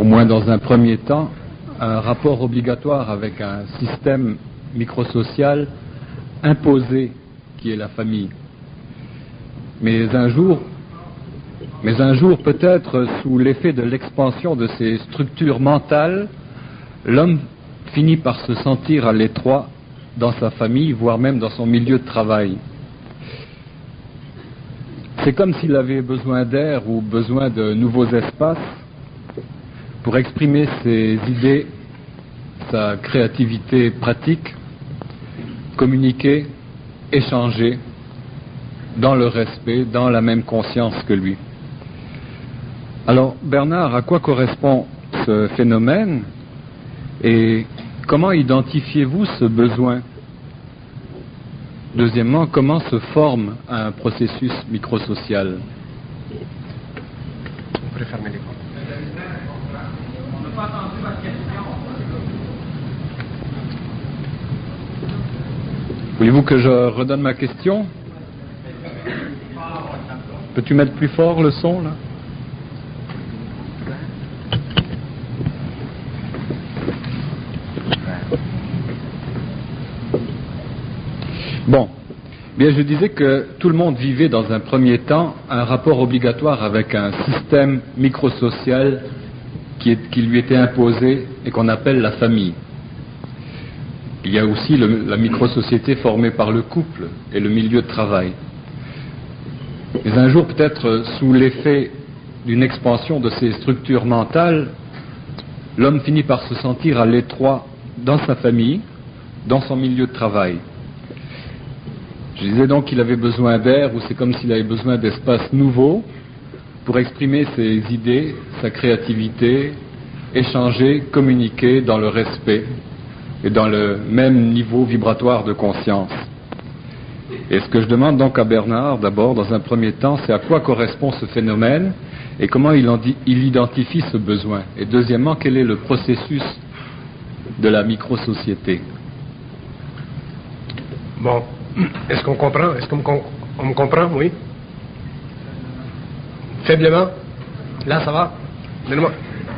au moins dans un premier temps, un rapport obligatoire avec un système microsocial imposé qui est la famille. Mais un jour, peut-être sous l'effet de l'expansion de ces structures mentales, l'homme finit par se sentir à l'étroit dans sa famille, voire même dans son milieu de travail. C'est comme s'il avait besoin d'air ou besoin de nouveaux espaces pour exprimer ses idées, sa créativité pratique, communiquer, échanger dans le respect, dans la même conscience que lui. Alors, Bernard, à quoi correspond ce phénomène et comment identifiez-vous ce besoin? Deuxièmement, comment se forme un processus microsocial? On pourrait fermer les portes. On n'a pas entendu votre question. Voulez-vous que je redonne ma question? Peux-tu mettre plus fort le son, là? Bon, bien je disais que tout le monde vivait dans un premier temps un rapport obligatoire avec un système microsocial qui lui était imposé et qu'on appelle la famille. Il y a aussi la microsociété formée par le couple et le milieu de travail. Mais un jour, peut-être sous l'effet d'une expansion de ces structures mentales, l'homme finit par se sentir à l'étroit dans sa famille, dans son milieu de travail. Je disais donc qu'il avait besoin d'air, ou c'est comme s'il avait besoin d'espaces nouveaux pour exprimer ses idées, sa créativité, échanger, communiquer dans le respect et dans le même niveau vibratoire de conscience. Et ce que je demande donc à Bernard, d'abord, dans un premier temps, c'est à quoi correspond ce phénomène et comment il identifie ce besoin. Et deuxièmement, quel est le processus de la microsociété? Bon, est-ce qu'on comprend? Est-ce qu'on me comprend? Oui? Faiblement? Là, ça va? Donnez-moi.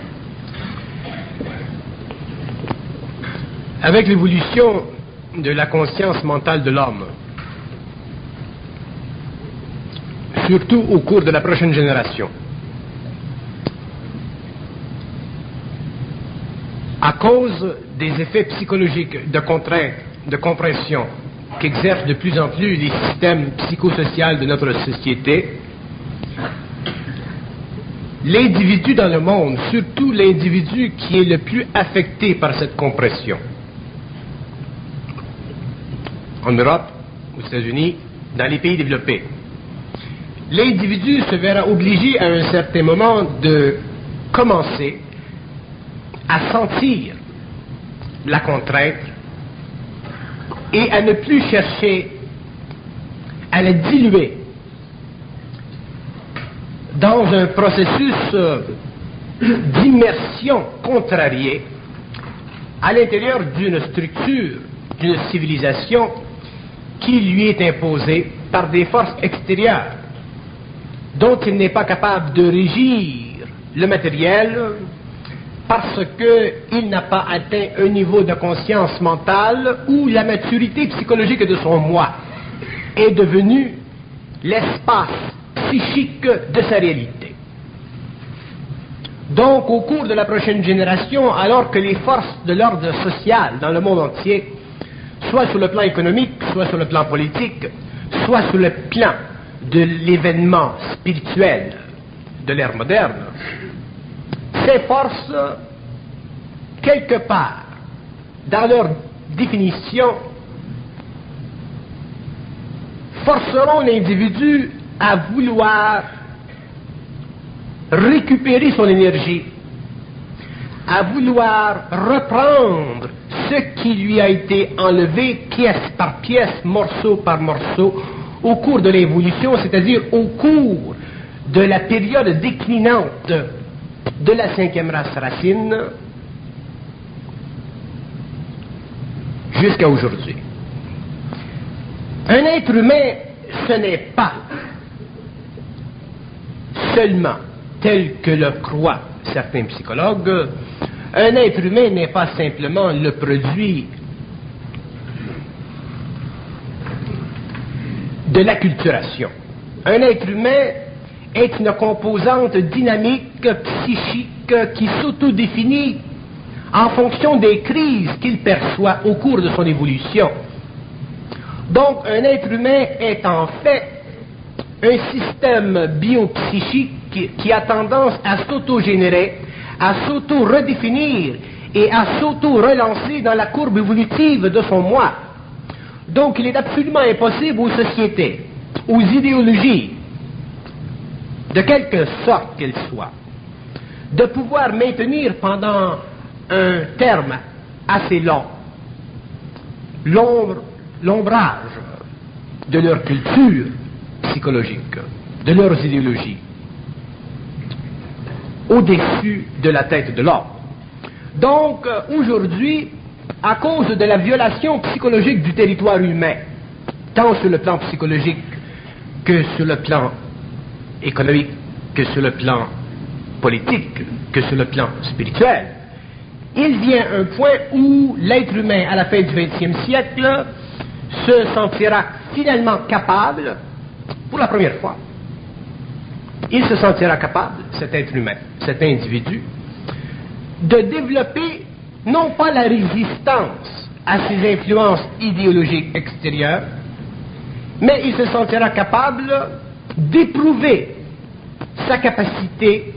Avec l'évolution de la conscience mentale de l'homme, surtout au cours de la prochaine génération, à cause des effets psychologiques de contrainte, de compression, qu'exercent de plus en plus les systèmes psychosociaux de notre société, l'individu dans le monde, surtout l'individu qui est le plus affecté par cette compression, en Europe, aux États-Unis, dans les pays développés, l'individu se verra obligé à un certain moment de commencer à sentir la contrainte et à ne plus chercher à la diluer dans un processus d'immersion contrariée à l'intérieur d'une structure, d'une civilisation qui lui est imposée par des forces extérieures dont il n'est pas capable de régir le matériel parce qu'il n'a pas atteint un niveau de conscience mentale où la maturité psychologique de son moi est devenue l'espace psychique de sa réalité. Donc, au cours de la prochaine génération, alors que les forces de l'ordre social dans le monde entier, soit sur le plan économique, soit sur le plan politique, soit sur le plan de l'événement spirituel de l'ère moderne, ces forces, quelque part, dans leur définition, forceront l'individu à vouloir récupérer son énergie, à vouloir reprendre ce qui lui a été enlevé pièce par pièce, morceau par morceau, au cours de l'évolution, c'est-à-dire au cours de la période déclinante de la 5e race racine jusqu'à aujourd'hui. Un être humain, ce n'est pas seulement, tel que le croient certains psychologues, un être humain n'est pas simplement le produit de l'acculturation. Un être humain est une composante dynamique, psychique, qui s'autodéfinit en fonction des crises qu'il perçoit au cours de son évolution. Donc, un être humain est en fait un système biopsychique qui a tendance à s'autogénérer, à s'auto-redéfinir et à s'auto-relancer dans la courbe évolutive de son moi. Donc, il est absolument impossible aux sociétés, aux idéologies, de quelque sorte qu'elles soient, de pouvoir maintenir pendant un terme assez long l'ombrage de leur culture psychologique, de leurs idéologies, au-dessus de la tête de l'homme. Donc, aujourd'hui, à cause de la violation psychologique du territoire humain, tant sur le plan psychologique que sur le plan économique, que sur le plan politique, que sur le plan spirituel, il vient un point où l'être humain, à la fin du XXe siècle, se sentira finalement capable, pour la première fois, il se sentira capable, cet être humain, cet individu, de développer non pas la résistance à ces influences idéologiques extérieures, mais il se sentira capable d'éprouver sa capacité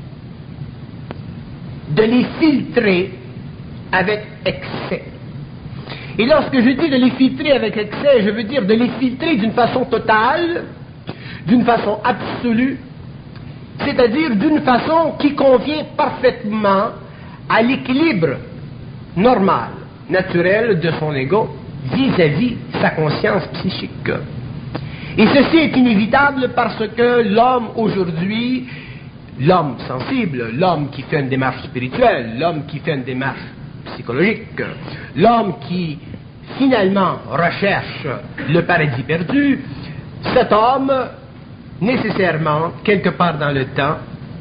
de les filtrer avec excès. Et lorsque je dis de les filtrer avec excès, je veux dire de les filtrer d'une façon totale, d'une façon absolue, c'est-à-dire d'une façon qui convient parfaitement à l'équilibre normal, naturel de son ego vis-à-vis sa conscience psychique. Et ceci est inévitable parce que l'homme aujourd'hui, l'homme sensible, l'homme qui fait une démarche spirituelle, l'homme qui fait une démarche psychologique, l'homme qui finalement recherche le paradis perdu, cet homme, nécessairement, quelque part dans le temps,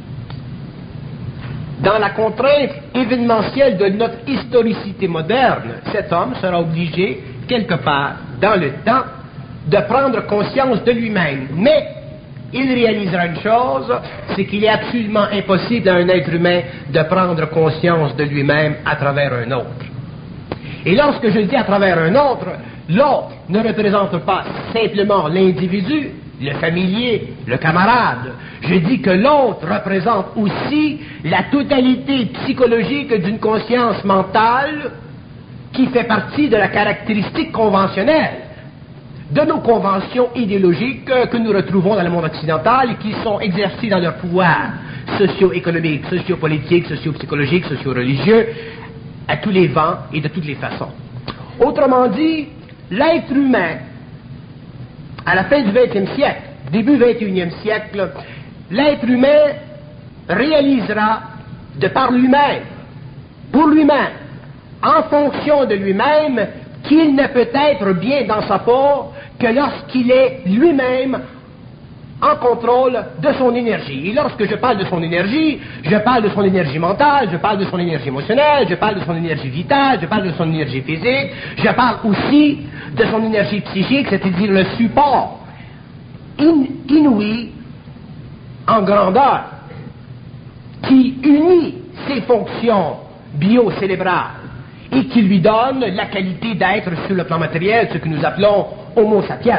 dans la contrainte événementielle de notre historicité moderne, cet homme sera obligé, quelque part dans le temps, de prendre conscience de lui-même. Mais il réalisera une chose, c'est qu'il est absolument impossible à un être humain de prendre conscience de lui-même à travers un autre. Et lorsque je dis à travers un autre, l'autre ne représente pas simplement l'individu, le familier, le camarade. Je dis que l'autre représente aussi la totalité psychologique d'une conscience mentale qui fait partie de la caractéristique conventionnelle de nos conventions idéologiques que nous retrouvons dans le monde occidental et qui sont exercées dans leur pouvoir socio-économique, socio-politique, socio-psychologique, socio-religieux, à tous les vents et de toutes les façons. Autrement dit, l'être humain, à la fin du XXe siècle, début XXIe siècle, l'être humain réalisera de par lui-même, pour lui-même, en fonction de lui-même, qu'il ne peut être bien dans sa peau que lorsqu'il est lui-même en contrôle de son énergie. Et lorsque je parle de son énergie, je parle de son énergie mentale, je parle de son énergie émotionnelle, je parle de son énergie vitale, je parle de son énergie physique, je parle aussi de son énergie psychique, c'est-à-dire le support inouï en grandeur qui unit ses fonctions biocérébrales et qui lui donne la qualité d'être sur le plan matériel, ce que nous appelons Homo sapiens.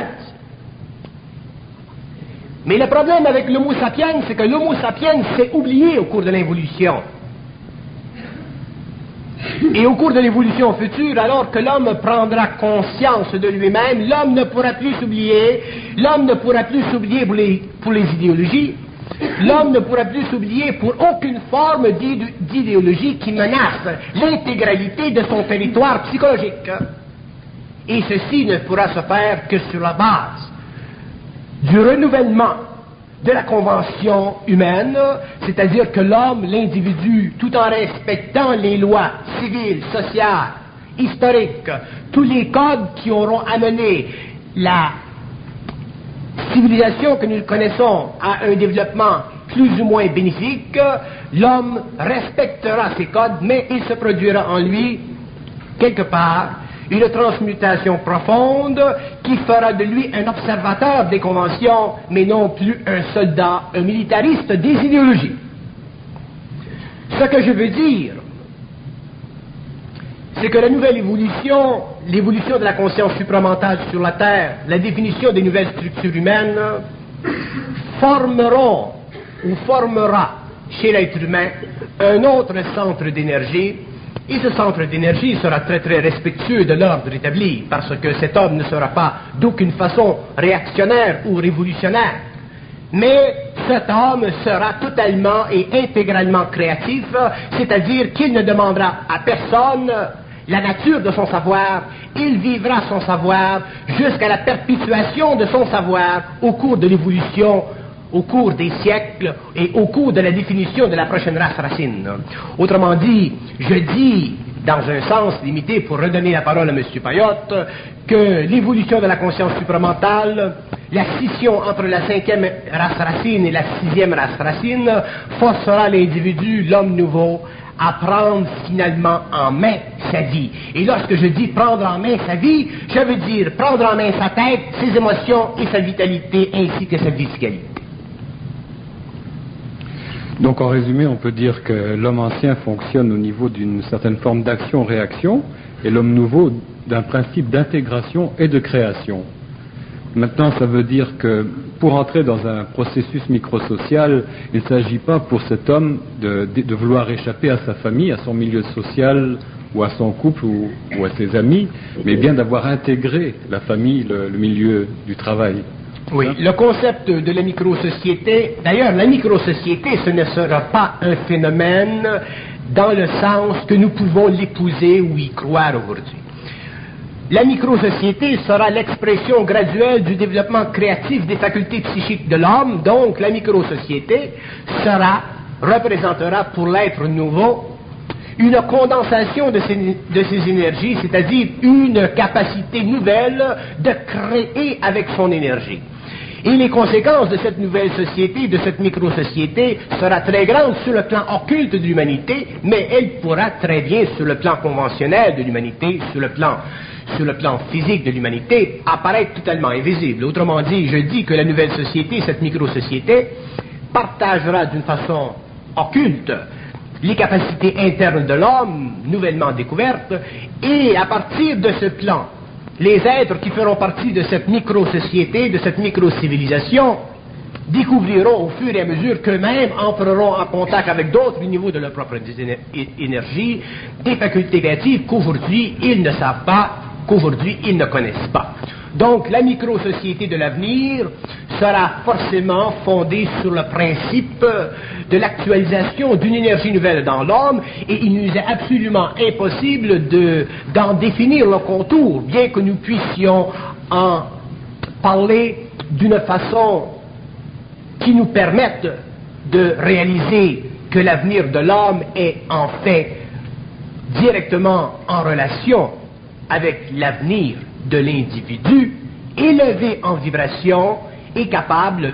Mais le problème avec l'Homo sapiens, c'est que l'Homo sapiens s'est oublié au cours de l'évolution. Et au cours de l'évolution future, alors que l'homme prendra conscience de lui-même, l'homme ne pourra plus s'oublier, l'homme ne pourra plus s'oublier pour les idéologies, l'homme ne pourra plus s'oublier pour aucune forme d'idéologie qui menace l'intégralité de son territoire psychologique. Et ceci ne pourra se faire que sur la base du renouvellement de la convention humaine, c'est-à-dire que l'homme, l'individu, tout en respectant les lois civiles, sociales, historiques, tous les codes qui auront amené la civilisation que nous connaissons à un développement plus ou moins bénéfiques, l'homme respectera ces codes, mais il se produira en lui, quelque part, une transmutation profonde qui fera de lui un observateur des conventions, mais non plus un soldat, un militariste des idéologies. Ce que je veux dire, c'est que la nouvelle évolution, l'évolution de la conscience supramentale sur la Terre, la définition des nouvelles structures humaines, formeront ou formera chez l'être humain un autre centre d'énergie, et ce centre d'énergie sera très très respectueux de l'ordre établi, parce que cet homme ne sera pas d'aucune façon réactionnaire ou révolutionnaire, mais cet homme sera totalement et intégralement créatif, c'est-à-dire qu'il ne demandera à personne la nature de son savoir, il vivra son savoir jusqu'à la perpétuation de son savoir au cours de l'évolution, au cours des siècles et au cours de la définition de la prochaine race racine. Autrement dit, je dis, dans un sens limité, pour redonner la parole à M. Payotte, que l'évolution de la conscience supramentale, la scission entre la 5e race racine et la 6e race racine, forcera l'individu, l'homme nouveau, à prendre finalement en main sa vie. Et lorsque je dis prendre en main sa vie, je veux dire prendre en main sa tête, ses émotions et sa vitalité, ainsi que sa physicalité. Donc en résumé, on peut dire que l'homme ancien fonctionne au niveau d'une certaine forme d'action-réaction et l'homme nouveau d'un principe d'intégration et de création. Maintenant, ça veut dire que pour entrer dans un processus microsocial, il ne s'agit pas pour cet homme de vouloir échapper à sa famille, à son milieu social ou à son couple ou à ses amis, mais bien d'avoir intégré la famille, le milieu du travail. Oui, le concept de la microsociété, d'ailleurs la microsociété, ce ne sera pas un phénomène dans le sens que nous pouvons l'épouser ou y croire aujourd'hui. La microsociété sera l'expression graduelle du développement créatif des facultés psychiques de l'homme, donc la microsociété représentera pour l'être nouveau une condensation de ces énergies, c'est-à-dire une capacité nouvelle de créer avec son énergie. Et les conséquences de cette nouvelle société, de cette micro-société, sera très grande sur le plan occulte de l'humanité, mais elle pourra très bien sur le plan conventionnel de l'humanité, sur le plan physique de l'humanité, apparaître totalement invisible. Autrement dit, je dis que la nouvelle société, cette micro-société, partagera d'une façon occulte les capacités internes de l'homme, nouvellement découvertes, et à partir de ce plan, les êtres qui feront partie de cette micro-société, de cette micro-civilisation, découvriront au fur et à mesure qu'eux-mêmes entreront en contact avec d'autres niveaux de leur propre énergie, des facultés créatives qu'aujourd'hui ils ne savent pas, qu'aujourd'hui ils ne connaissent pas. Donc la micro-société de l'avenir sera forcément fondée sur le principe de l'actualisation d'une énergie nouvelle dans l'homme, et il nous est absolument impossible d'en définir le contour, bien que nous puissions en parler d'une façon qui nous permette de réaliser que l'avenir de l'homme est en fait directement en relation avec l'avenir de l'individu, élevé en vibration et capable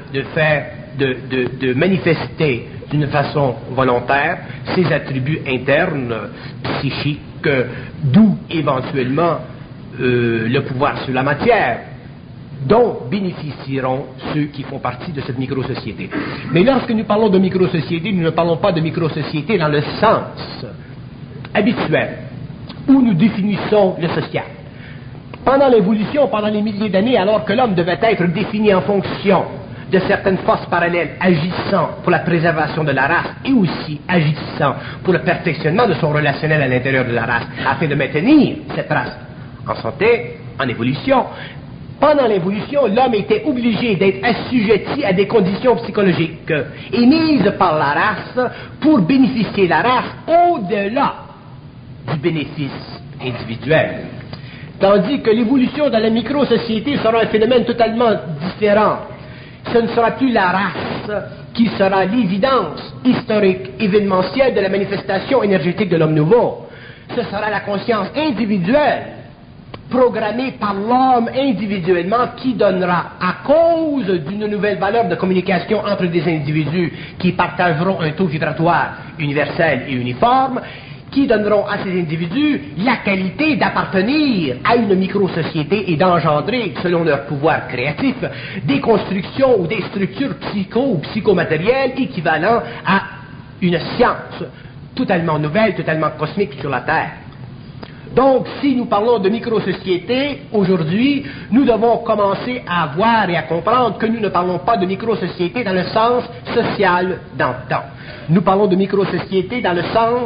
de manifester d'une façon volontaire ses attributs internes, psychiques, d'où éventuellement le pouvoir sur la matière, dont bénéficieront ceux qui font partie de cette micro-société. Mais lorsque nous parlons de micro-société, nous ne parlons pas de micro-société dans le sens habituel, où nous définissons le social. Pendant l'évolution, pendant les milliers d'années, alors que l'homme devait être défini en fonction de certaines forces parallèles agissant pour la préservation de la race et aussi agissant pour le perfectionnement de son relationnel à l'intérieur de la race, afin de maintenir cette race en santé, en évolution, pendant l'évolution, l'homme était obligé d'être assujetti à des conditions psychologiques émises par la race pour bénéficier la race au-delà du bénéfice individuel. Tandis que l'évolution dans la micro-société sera un phénomène totalement différent. Ce ne sera plus la race qui sera l'évidence historique, événementielle de la manifestation énergétique de l'homme nouveau. Ce sera la conscience individuelle programmée par l'homme individuellement qui donnera, à cause d'une nouvelle valeur de communication entre des individus qui partageront un taux vibratoire universel et uniforme, qui donneront à ces individus la qualité d'appartenir à une micro-société et d'engendrer, selon leur pouvoir créatif, des constructions ou des structures ou psychomatérielles équivalentes à une science totalement nouvelle, totalement cosmique sur la Terre. Donc, si nous parlons de micro-société, aujourd'hui, nous devons commencer à voir et à comprendre que nous ne parlons pas de micro-société dans le sens social d'antan. Nous parlons de micro-société dans le sens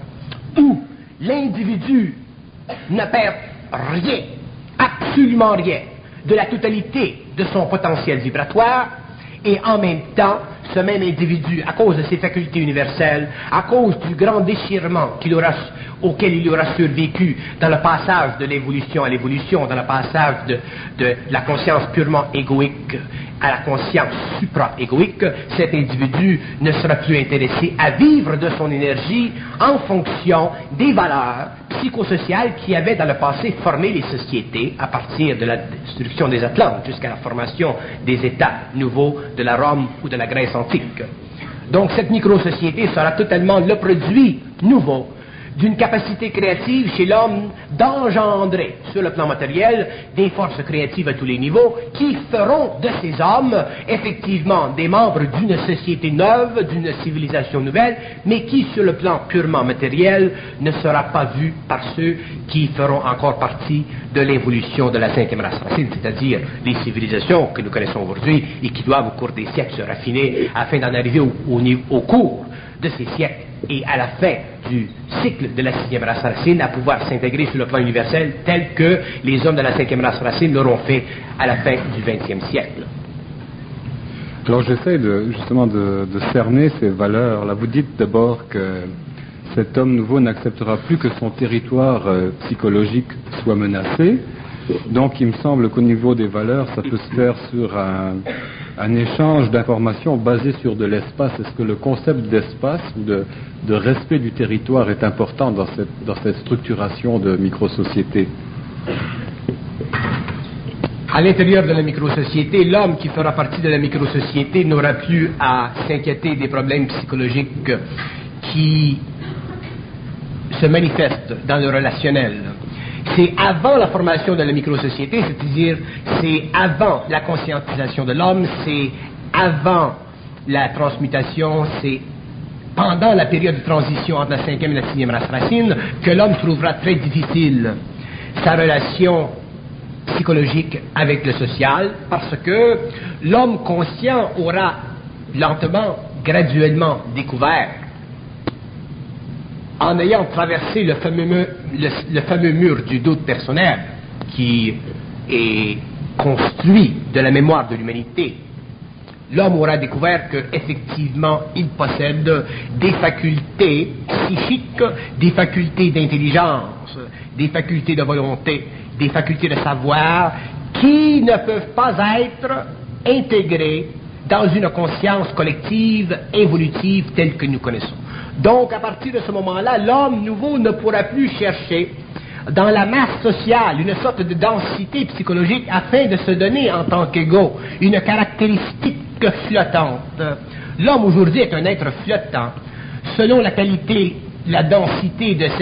où l'individu ne perd rien, absolument rien, de la totalité de son potentiel vibratoire, et en même temps, ce même individu, à cause de ses facultés universelles, à cause du grand déchirement auquel il aura survécu dans le passage de l'évolution à l'évolution, dans le passage de la conscience purement égoïque à la conscience supra-égoïque, cet individu ne sera plus intéressé à vivre de son énergie en fonction des valeurs psychosociales qui avaient dans le passé formé les sociétés à partir de la destruction des Atlantes jusqu'à la formation des États nouveaux de la Rome ou de la Grèce antique. Donc cette micro-société sera totalement le produit nouveau d'une capacité créative chez l'homme d'engendrer, sur le plan matériel, des forces créatives à tous les niveaux qui feront de ces hommes, effectivement, des membres d'une société neuve, d'une civilisation nouvelle, mais qui, sur le plan purement matériel, ne sera pas vu par ceux qui feront encore partie de l'évolution de la cinquième race racine, c'est-à-dire les civilisations que nous connaissons aujourd'hui et qui doivent, au cours des siècles, se raffiner afin d'en arriver au cours de ces siècles et à la fin du cycle de la sixième race racine à pouvoir s'intégrer sur le plan universel tel que les hommes de la cinquième race racine l'auront fait à la fin du XXe siècle. Alors j'essaie justement de cerner ces valeurs. Là, vous dites d'abord que cet homme nouveau n'acceptera plus que son territoire psychologique soit menacé. Donc il me semble qu'au niveau des valeurs, ça peut se faire sur un échange d'informations basé sur de l'espace. Est-ce que le concept d'espace ou de respect du territoire est important dans cette structuration de micro-société? À l'intérieur de la micro-société, l'homme qui fera partie de la micro-société n'aura plus à s'inquiéter des problèmes psychologiques qui se manifestent dans le relationnel. C'est avant la formation de la micro-société, c'est-à-dire c'est avant la conscientisation de l'homme, c'est avant la transmutation, c'est pendant la période de transition entre la cinquième et la sixième race racine que l'homme trouvera très difficile sa relation psychologique avec le social, parce que l'homme conscient aura lentement, graduellement découvert, en ayant traversé le fameux mur du doute personnel qui est construit de la mémoire de l'humanité, l'homme aura découvert qu'effectivement il possède des facultés psychiques, des facultés d'intelligence, des facultés de volonté, des facultés de savoir qui ne peuvent pas être intégrées dans une conscience collective, évolutive telle que nous connaissons. Donc, à partir de ce moment-là, l'homme nouveau ne pourra plus chercher dans la masse sociale une sorte de densité psychologique afin de se donner en tant qu'égaux une caractéristique flottante. L'homme aujourd'hui est un être flottant selon la qualité, la densité de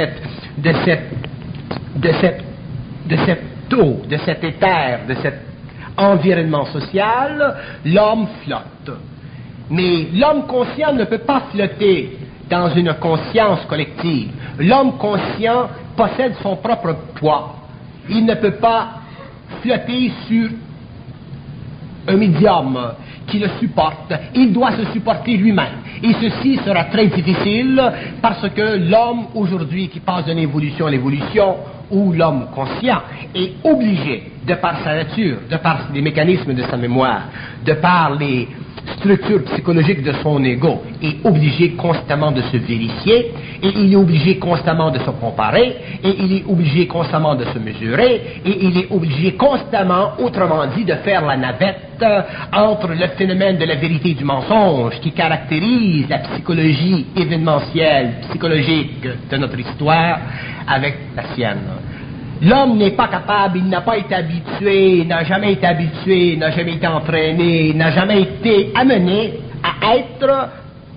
cette eau, de cet éther, de cet environnement social. L'homme flotte. Mais l'homme conscient ne peut pas flotter dans une conscience collective. L'homme conscient possède son propre poids. Il ne peut pas flotter sur un médium qui le supporte. Il doit se supporter lui-même. Et ceci sera très difficile parce que l'homme aujourd'hui qui passe d'une évolution à l'évolution, où l'homme conscient est obligé, de par sa nature, de par les mécanismes de sa mémoire, de par les structure psychologique de son ego, est obligé constamment de se vérifier, et il est obligé constamment de se comparer, et il est obligé constamment de se mesurer, et il est obligé constamment, autrement dit, de faire la navette entre le phénomène de la vérité et du mensonge qui caractérise la psychologie événementielle, psychologique de notre histoire, avec la sienne. L'homme n'est pas capable, il n'a pas été habitué, n'a jamais été habitué, n'a jamais été entraîné, n'a jamais été amené à être.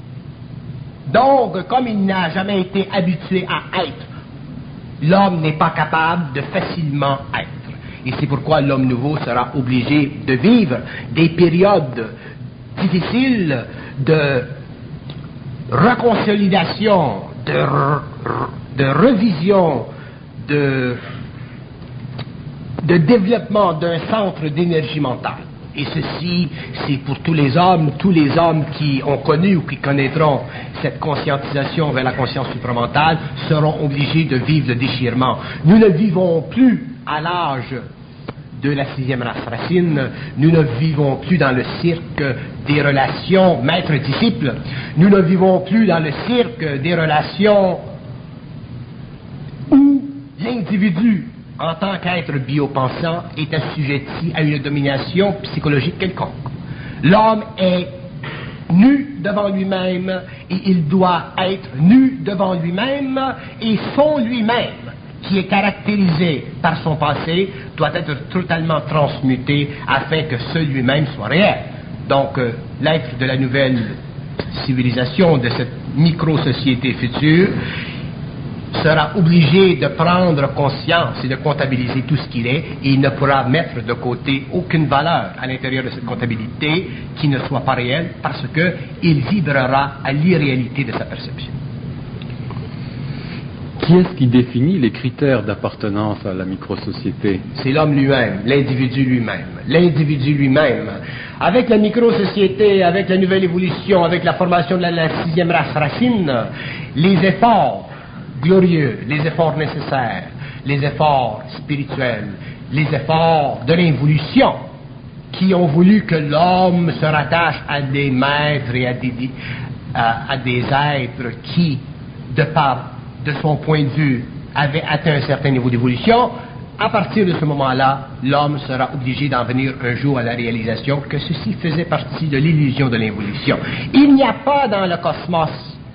Donc, comme il n'a jamais été habitué à être, l'homme n'est pas capable de facilement être. Et c'est pourquoi l'homme nouveau sera obligé de vivre des périodes difficiles de reconsolidation, de revision, de développement d'un centre d'énergie mentale. Et ceci, c'est pour tous les hommes qui ont connu ou qui connaîtront cette conscientisation vers la conscience supramentale seront obligés de vivre le déchirement. Nous ne vivons plus à l'âge de la sixième race racine, nous ne vivons plus dans le cirque des relations maître-disciple, nous ne vivons plus dans le cirque des relations où l'individu en tant qu'être biopensant, est assujetti à une domination psychologique quelconque. L'homme est nu devant lui-même et il doit être nu devant lui-même et son lui-même, qui est caractérisé par son passé, doit être totalement transmuté afin que ce lui-même soit réel. Donc, l'être de la nouvelle civilisation, de cette micro-société future, sera obligé de prendre conscience et de comptabiliser tout ce qu'il est, et il ne pourra mettre de côté aucune valeur à l'intérieur de cette comptabilité qui ne soit pas réelle, parce qu'il vibrera à l'irréalité de sa perception. Qui est-ce qui définit les critères d'appartenance à la microsociété? C'est l'homme lui-même, l'individu lui-même. L'individu lui-même. Avec la microsociété, avec la nouvelle évolution, avec la formation de la sixième race racine, les efforts glorieux, les efforts nécessaires, les efforts spirituels, les efforts de l'évolution qui ont voulu que l'homme se rattache à des maîtres et à des êtres qui, de son point de vue, avaient atteint un certain niveau d'évolution. À partir de ce moment-là, l'homme sera obligé d'en venir un jour à la réalisation que ceci faisait partie de l'illusion de l'évolution. Il n'y a pas dans le cosmos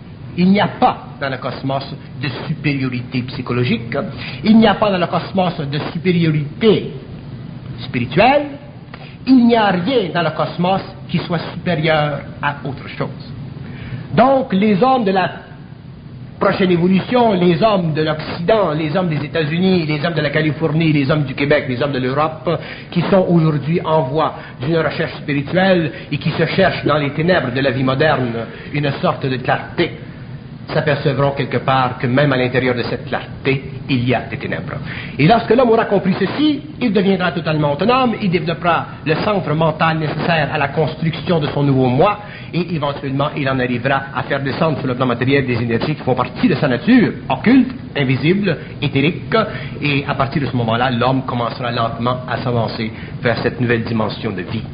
de supériorité psychologique, il n'y a pas dans le cosmos de supériorité spirituelle, il n'y a rien dans le cosmos qui soit supérieur à autre chose. Donc, les hommes de la prochaine évolution, les hommes de l'Occident, les hommes des États-Unis, les hommes de la Californie, les hommes du Québec, les hommes de l'Europe, qui sont aujourd'hui en voie d'une recherche spirituelle et qui se cherchent dans les ténèbres de la vie moderne une sorte de clarté, s'apercevront quelque part que même à l'intérieur de cette clarté, il y a des ténèbres. Et lorsque l'homme aura compris ceci, il deviendra totalement autonome, il développera le centre mental nécessaire à la construction de son nouveau moi, et éventuellement, il en arrivera à faire descendre sur le plan matériel des énergies qui font partie de sa nature, occulte, invisible, éthérique, et à partir de ce moment-là, l'homme commencera lentement à s'avancer vers cette nouvelle dimension de vie.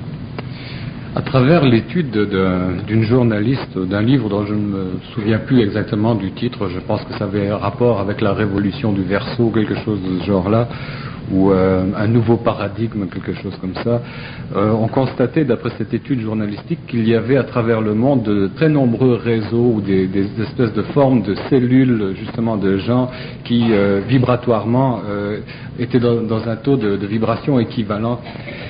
À travers l'étude d'une journaliste, d'un livre dont je ne me souviens plus exactement du titre, je pense que ça avait rapport avec la révolution du Verseau, quelque chose de ce genre-là, ou un nouveau paradigme, quelque chose comme ça, on constatait, d'après cette étude journalistique, qu'il y avait à travers le monde de très nombreux réseaux ou des espèces de formes de cellules, justement, de gens qui, vibratoirement, étaient dans un taux de vibration équivalent.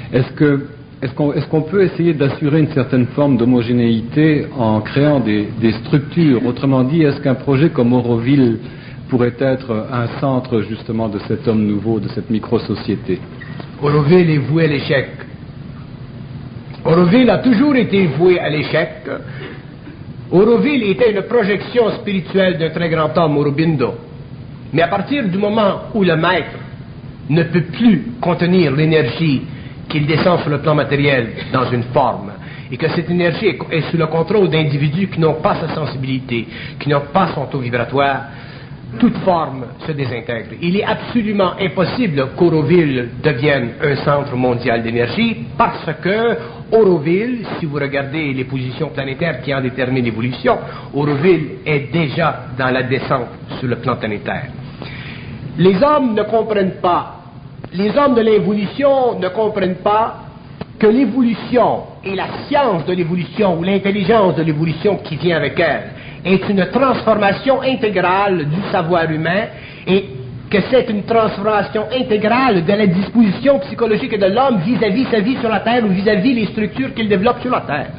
Est-ce qu'on peut essayer d'assurer une certaine forme d'homogénéité en créant des structures? Autrement dit, est-ce qu'un projet comme Auroville pourrait être un centre justement de cet homme nouveau, de cette micro-société? Auroville est voué à l'échec. Auroville a toujours été voué à l'échec. Auroville était une projection spirituelle d'un très grand homme, Aurobindo. Mais à partir du moment où le maître ne peut plus contenir l'énergie qu'il descend sur le plan matériel dans une forme, et que cette énergie est sous le contrôle d'individus qui n'ont pas sa sensibilité, qui n'ont pas son taux vibratoire, toute forme se désintègre. Il est absolument impossible qu'Auroville devienne un centre mondial d'énergie, parce que Auroville, si vous regardez les positions planétaires qui en déterminent l'évolution, Auroville est déjà dans la descente sur le plan planétaire. Les hommes ne comprennent pas, les hommes de l'évolution ne comprennent pas que l'évolution et la science de l'évolution ou l'intelligence de l'évolution qui vient avec elle est une transformation intégrale du savoir humain et que c'est une transformation intégrale de la disposition psychologique de l'homme vis-à-vis sa vie sur la Terre ou vis-à-vis les structures qu'il développe sur la Terre.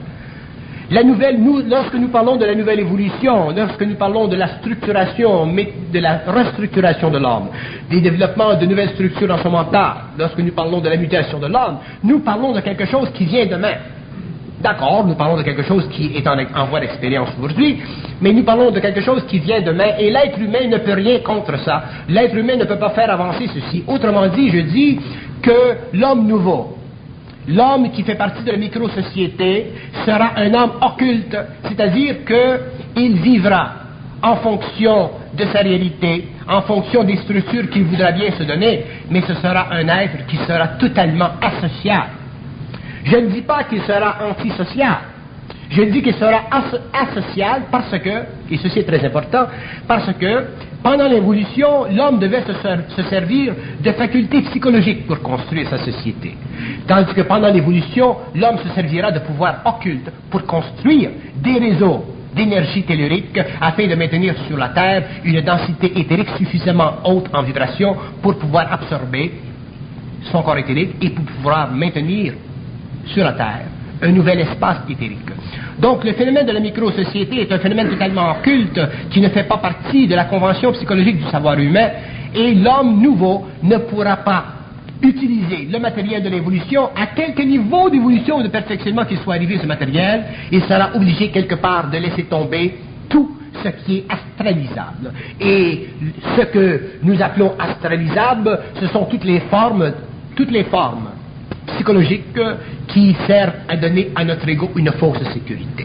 Lorsque nous parlons de la nouvelle évolution, lorsque nous parlons de la structuration, de la restructuration de l'homme, des développements de nouvelles structures dans son mental, lorsque nous parlons de la mutation de l'homme, nous parlons de quelque chose qui vient demain. D'accord, nous parlons de quelque chose qui est en voie d'expérience aujourd'hui, mais nous parlons de quelque chose qui vient demain, et l'être humain ne peut rien contre ça. L'être humain ne peut pas faire avancer ceci. Autrement dit, je dis que l'homme nouveau, l'homme qui fait partie de la micro-société, sera un homme occulte, c'est-à-dire qu'il vivra en fonction de sa réalité, en fonction des structures qu'il voudra bien se donner, mais ce sera un être qui sera totalement asocial. Je ne dis pas qu'il sera antisocial. Je dis qu'il sera asocial parce que, et ceci est très important, parce que pendant l'évolution, l'homme devait se servir de facultés psychologiques pour construire sa société. Tandis que pendant l'évolution, l'homme se servira de pouvoirs occultes pour construire des réseaux d'énergie tellurique afin de maintenir sur la Terre une densité éthérique suffisamment haute en vibration pour pouvoir absorber son corps éthérique et pour pouvoir maintenir sur la Terre un nouvel espace éthérique. Donc le phénomène de la micro-société est un phénomène totalement occulte qui ne fait pas partie de la convention psychologique du savoir humain, et l'homme nouveau ne pourra pas utiliser le matériel de l'évolution à quelque niveau d'évolution ou de perfectionnement qu'il soit arrivé ce matériel. Il sera obligé quelque part de laisser tomber tout ce qui est astralisable. Et ce que nous appelons astralisable, ce sont toutes les formes psychologiques qui servent à donner à notre ego une fausse sécurité.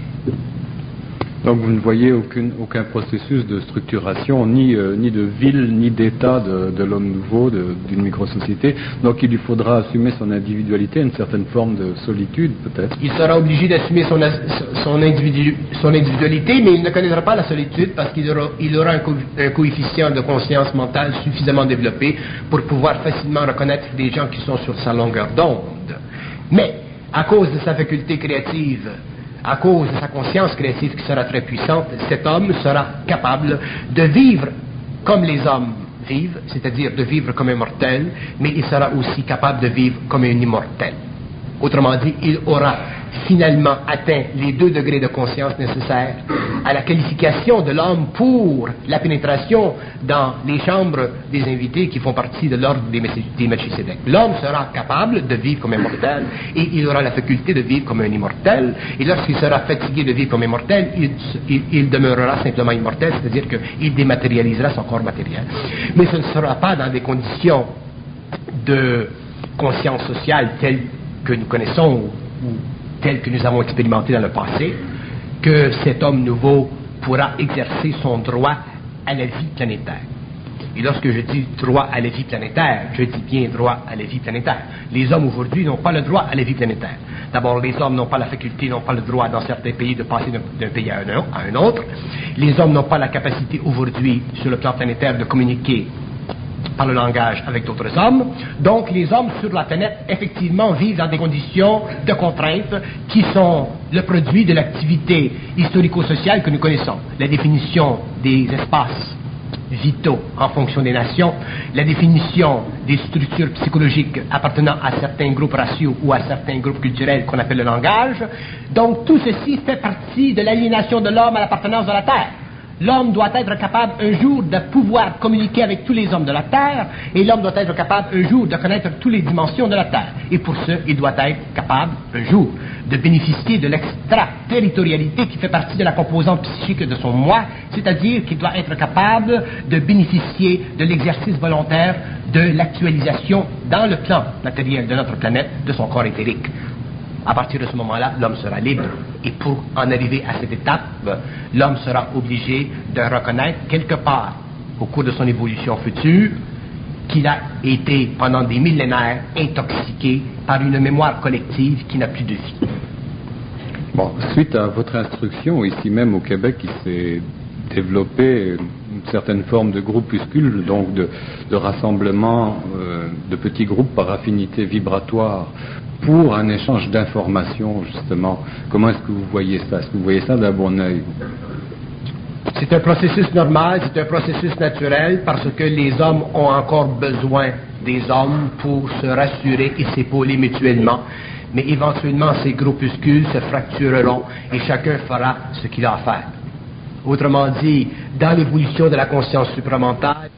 Donc vous ne voyez aucun processus de structuration, ni de ville, ni d'état de l'homme nouveau, d'une micro-société. Donc il lui faudra assumer son individualité, une certaine forme de solitude peut-être. Il sera obligé d'assumer son individualité, mais il ne connaîtra pas la solitude parce qu'il aura un coefficient de conscience mentale suffisamment développé pour pouvoir facilement reconnaître des gens qui sont sur sa longueur d'onde. Mais, à cause de sa faculté créative, à cause de sa conscience créative qui sera très puissante, cet homme sera capable de vivre comme les hommes vivent, c'est-à-dire de vivre comme un mortel, mais il sera aussi capable de vivre comme un immortel. Autrement dit, il aura finalement atteint les 2 degrés de conscience nécessaires à la qualification de l'homme pour la pénétration dans les chambres des invités qui font partie de l'ordre des Melchisédek. L'homme sera capable de vivre comme un mortel et il aura la faculté de vivre comme un immortel, et lorsqu'il sera fatigué de vivre comme un mortel, il demeurera simplement immortel, c'est-à-dire qu'il dématérialisera son corps matériel. Mais ce ne sera pas dans des conditions de conscience sociale telles que nous connaissons ou telles que nous avons expérimentées dans le passé, que cet homme nouveau pourra exercer son droit à la vie planétaire. Et lorsque je dis droit à la vie planétaire, je dis bien droit à la vie planétaire. Les hommes aujourd'hui n'ont pas le droit à la vie planétaire. D'abord, les hommes n'ont pas la faculté, n'ont pas le droit dans certains pays de passer d'un pays à un autre. Les hommes n'ont pas la capacité aujourd'hui, sur le plan planétaire, de communiquer par le langage avec d'autres hommes. Donc les hommes sur la planète effectivement vivent dans des conditions de contraintes qui sont le produit de l'activité historico-sociale que nous connaissons. La définition des espaces vitaux en fonction des nations, la définition des structures psychologiques appartenant à certains groupes raciaux ou à certains groupes culturels qu'on appelle le langage. Donc tout ceci fait partie de l'aliénation de l'homme à l'appartenance de la Terre. L'homme doit être capable un jour de pouvoir communiquer avec tous les hommes de la Terre, et l'homme doit être capable un jour de connaître toutes les dimensions de la Terre. Et pour ce, il doit être capable un jour de bénéficier de l'extraterritorialité qui fait partie de la composante psychique de son moi, c'est-à-dire qu'il doit être capable de bénéficier de l'exercice volontaire de l'actualisation dans le plan matériel de notre planète de son corps éthérique. À partir de ce moment-là, l'homme sera libre. Et pour en arriver à cette étape, l'homme sera obligé de reconnaître quelque part, au cours de son évolution future, qu'il a été, pendant des millénaires, intoxiqué par une mémoire collective qui n'a plus de vie. Bon, suite à votre instruction, ici même au Québec, il s'est développé une certaine forme de groupuscule, donc de rassemblement de petits groupes par affinité vibratoire, pour un échange d'informations, justement. Comment est-ce que vous voyez ça? Est-ce que vous voyez ça d'un bon œil? C'est un processus normal, c'est un processus naturel, parce que les hommes ont encore besoin des hommes pour se rassurer et s'épauler mutuellement. Mais éventuellement, ces groupuscules se fractureront et chacun fera ce qu'il a à faire. Autrement dit, dans l'évolution de la conscience supramentale,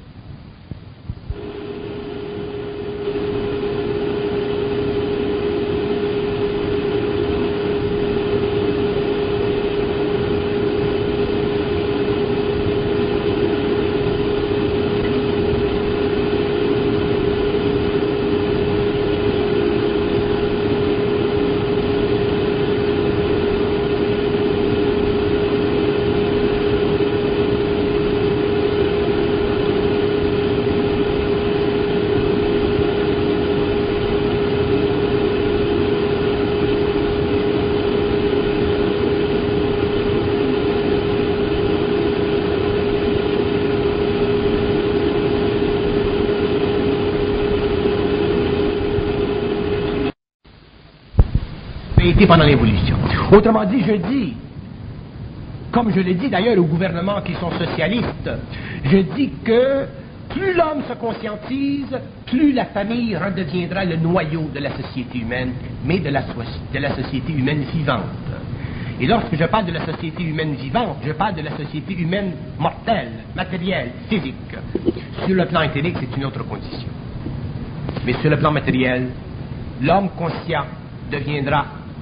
pendant l'évolution. Autrement dit, je dis, comme je l'ai dit d'ailleurs aux gouvernements qui sont socialistes, je dis que plus l'homme se conscientise, plus la famille redeviendra le noyau de la société humaine, mais de la société humaine vivante. Et lorsque je parle de la société humaine vivante, je parle de la société humaine mortelle, matérielle, physique. Sur le plan éthérique, c'est une autre condition. Mais sur le plan matériel, l'homme conscient deviendra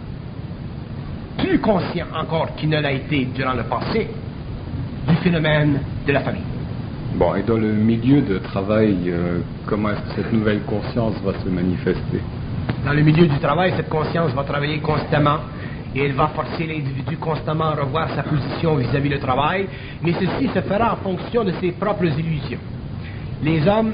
plus conscient encore qu'il ne l'a été durant le passé du phénomène de la famille. Bon, et dans le milieu de travail, comment est-ce que cette nouvelle conscience va se manifester? Dans le milieu du travail, cette conscience va travailler constamment et elle va forcer l'individu constamment à revoir sa position vis-à-vis du travail, mais ceci se fera en fonction de ses propres illusions. Les hommes,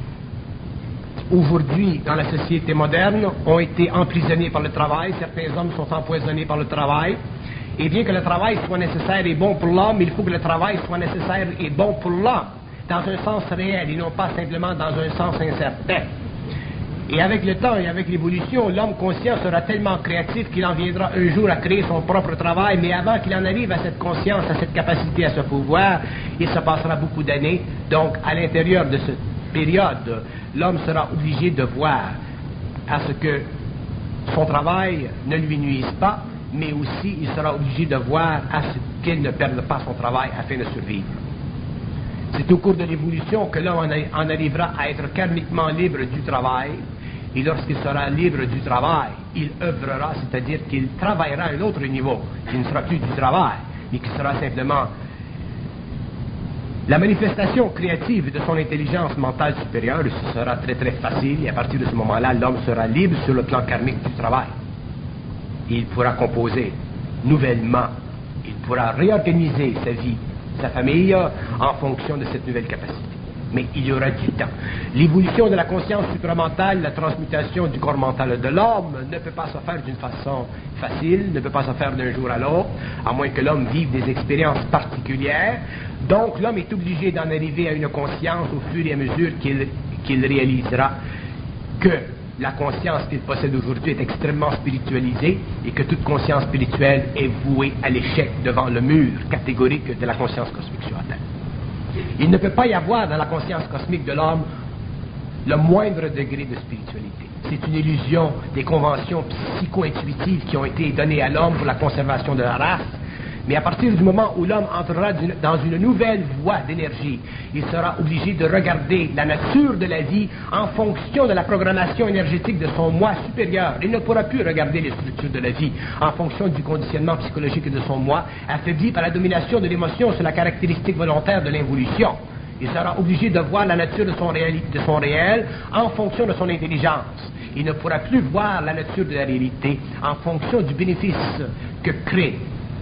aujourd'hui, dans la société moderne, ont été emprisonnés par le travail. Certains hommes sont empoisonnés par le travail. Et bien que le travail soit nécessaire et bon pour l'homme, il faut que le travail soit nécessaire et bon pour l'homme, dans un sens réel et non pas simplement dans un sens incertain. Et avec le temps et avec l'évolution, l'homme conscient sera tellement créatif qu'il en viendra un jour à créer son propre travail, mais avant qu'il en arrive à cette conscience, à cette capacité, à ce pouvoir, il se passera beaucoup d'années. Donc, à l'intérieur de cette période, l'homme sera obligé de voir à ce que son travail ne lui nuise pas, mais aussi il sera obligé de voir à ce qu'il ne perde pas son travail afin de survivre. C'est au cours de l'évolution que l'homme en arrivera à être karmiquement libre du travail, et lorsqu'il sera libre du travail, il œuvrera, c'est-à-dire qu'il travaillera à un autre niveau, qui ne sera plus du travail, mais qui sera simplement la manifestation créative de son intelligence mentale supérieure. Ce sera très très facile, et à partir de ce moment-là, l'homme sera libre sur le plan karmique du travail. Il pourra composer nouvellement, il pourra réorganiser sa vie, sa famille, en fonction de cette nouvelle capacité. Mais il y aura du temps. L'évolution de la conscience supramentale, la transmutation du corps mental de l'homme ne peut pas se faire d'une façon facile, ne peut pas se faire d'un jour à l'autre, à moins que l'homme vive des expériences particulières. Donc l'homme est obligé d'en arriver à une conscience au fur et à mesure qu'il réalisera que la conscience qu'il possède aujourd'hui est extrêmement spiritualisée et que toute conscience spirituelle est vouée à l'échec devant le mur catégorique de la conscience cosmique sur la Terre. Il ne peut pas y avoir dans la conscience cosmique de l'homme le moindre degré de spiritualité. C'est une illusion des conventions psycho-intuitives qui ont été données à l'homme pour la conservation de la race. Mais à partir du moment où l'homme entrera dans une nouvelle voie d'énergie, il sera obligé de regarder la nature de la vie en fonction de la programmation énergétique de son moi supérieur. Il ne pourra plus regarder les structures de la vie en fonction du conditionnement psychologique de son moi, affaibli par la domination de l'émotion sur la caractéristique volontaire de l'involution. Il sera obligé de voir la nature de son réel en fonction de son intelligence. Il ne pourra plus voir la nature de la réalité en fonction du bénéfice que crée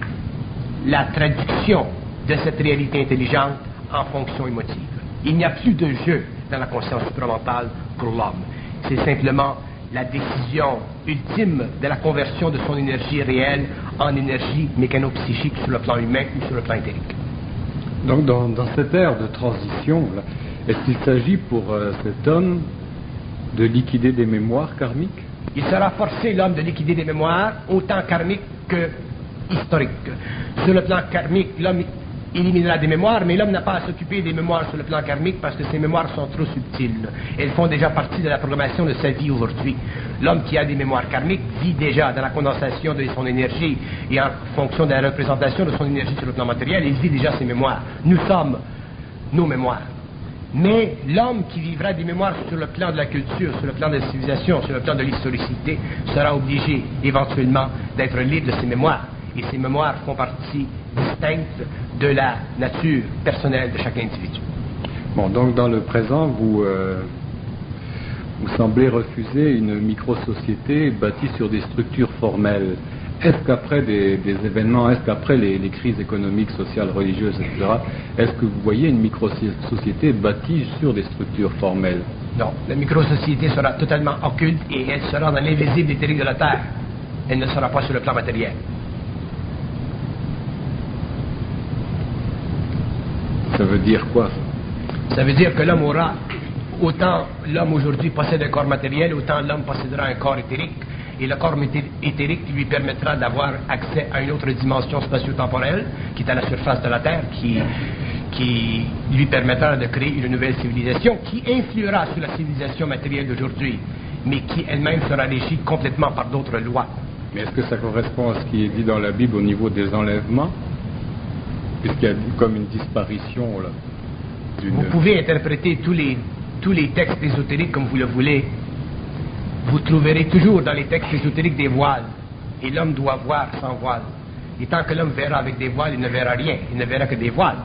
la traduction de cette réalité intelligente en fonction émotive. Il n'y a plus de jeu dans la conscience supramentale pour l'homme. C'est simplement la décision ultime de la conversion de son énergie réelle en énergie mécano-psychique sur le plan humain ou sur le plan éthérique. Donc dans cette ère de transition, là, est-ce qu'il s'agit pour cet homme de liquider des mémoires karmiques? Il sera forcé, l'homme, de liquider des mémoires, autant karmiques que historiques. Sur le plan karmique, l'homme éliminera des mémoires, mais l'homme n'a pas à s'occuper des mémoires sur le plan karmique parce que ces mémoires sont trop subtiles. Elles font déjà partie de la programmation de sa vie aujourd'hui. L'homme qui a des mémoires karmiques vit déjà dans la condensation de son énergie et en fonction de la représentation de son énergie sur le plan matériel, il vit déjà ses mémoires. Nous sommes nos mémoires. Mais l'homme qui vivra des mémoires sur le plan de la culture, sur le plan de la civilisation, sur le plan de l'historicité, sera obligé éventuellement d'être libre de ses mémoires. Et ces mémoires font partie distincte de la nature personnelle de chaque individu. Bon, donc dans le présent, vous semblez refuser une micro-société bâtie sur des structures formelles. Est-ce qu'après des événements, est-ce qu'après les crises économiques, sociales, religieuses, etc., est-ce que vous voyez une micro-société bâtie sur des structures formelles? Non, la micro-société sera totalement occulte et elle sera dans l'invisible éthérique de la Terre. Elle ne sera pas sur le plan matériel. Ça veut dire quoi? Ça veut dire que l'homme aura, autant l'homme aujourd'hui possède un corps matériel, autant l'homme possédera un corps éthérique. Et le corps éthérique lui permettra d'avoir accès à une autre dimension spatio-temporelle qui est à la surface de la Terre, qui lui permettra de créer une nouvelle civilisation qui influera sur la civilisation matérielle d'aujourd'hui, mais qui elle-même sera régie complètement par d'autres lois. Mais est-ce que ça correspond à ce qui est dit dans la Bible au niveau des enlèvements? Puisqu'il y a comme une disparition là. Vous pouvez interpréter tous les textes ésotériques comme vous le voulez. Vous trouverez toujours dans les textes ésotériques des voiles. Et l'homme doit voir sans voile. Et tant que l'homme verra avec des voiles, il ne verra rien. Il ne verra que des voiles.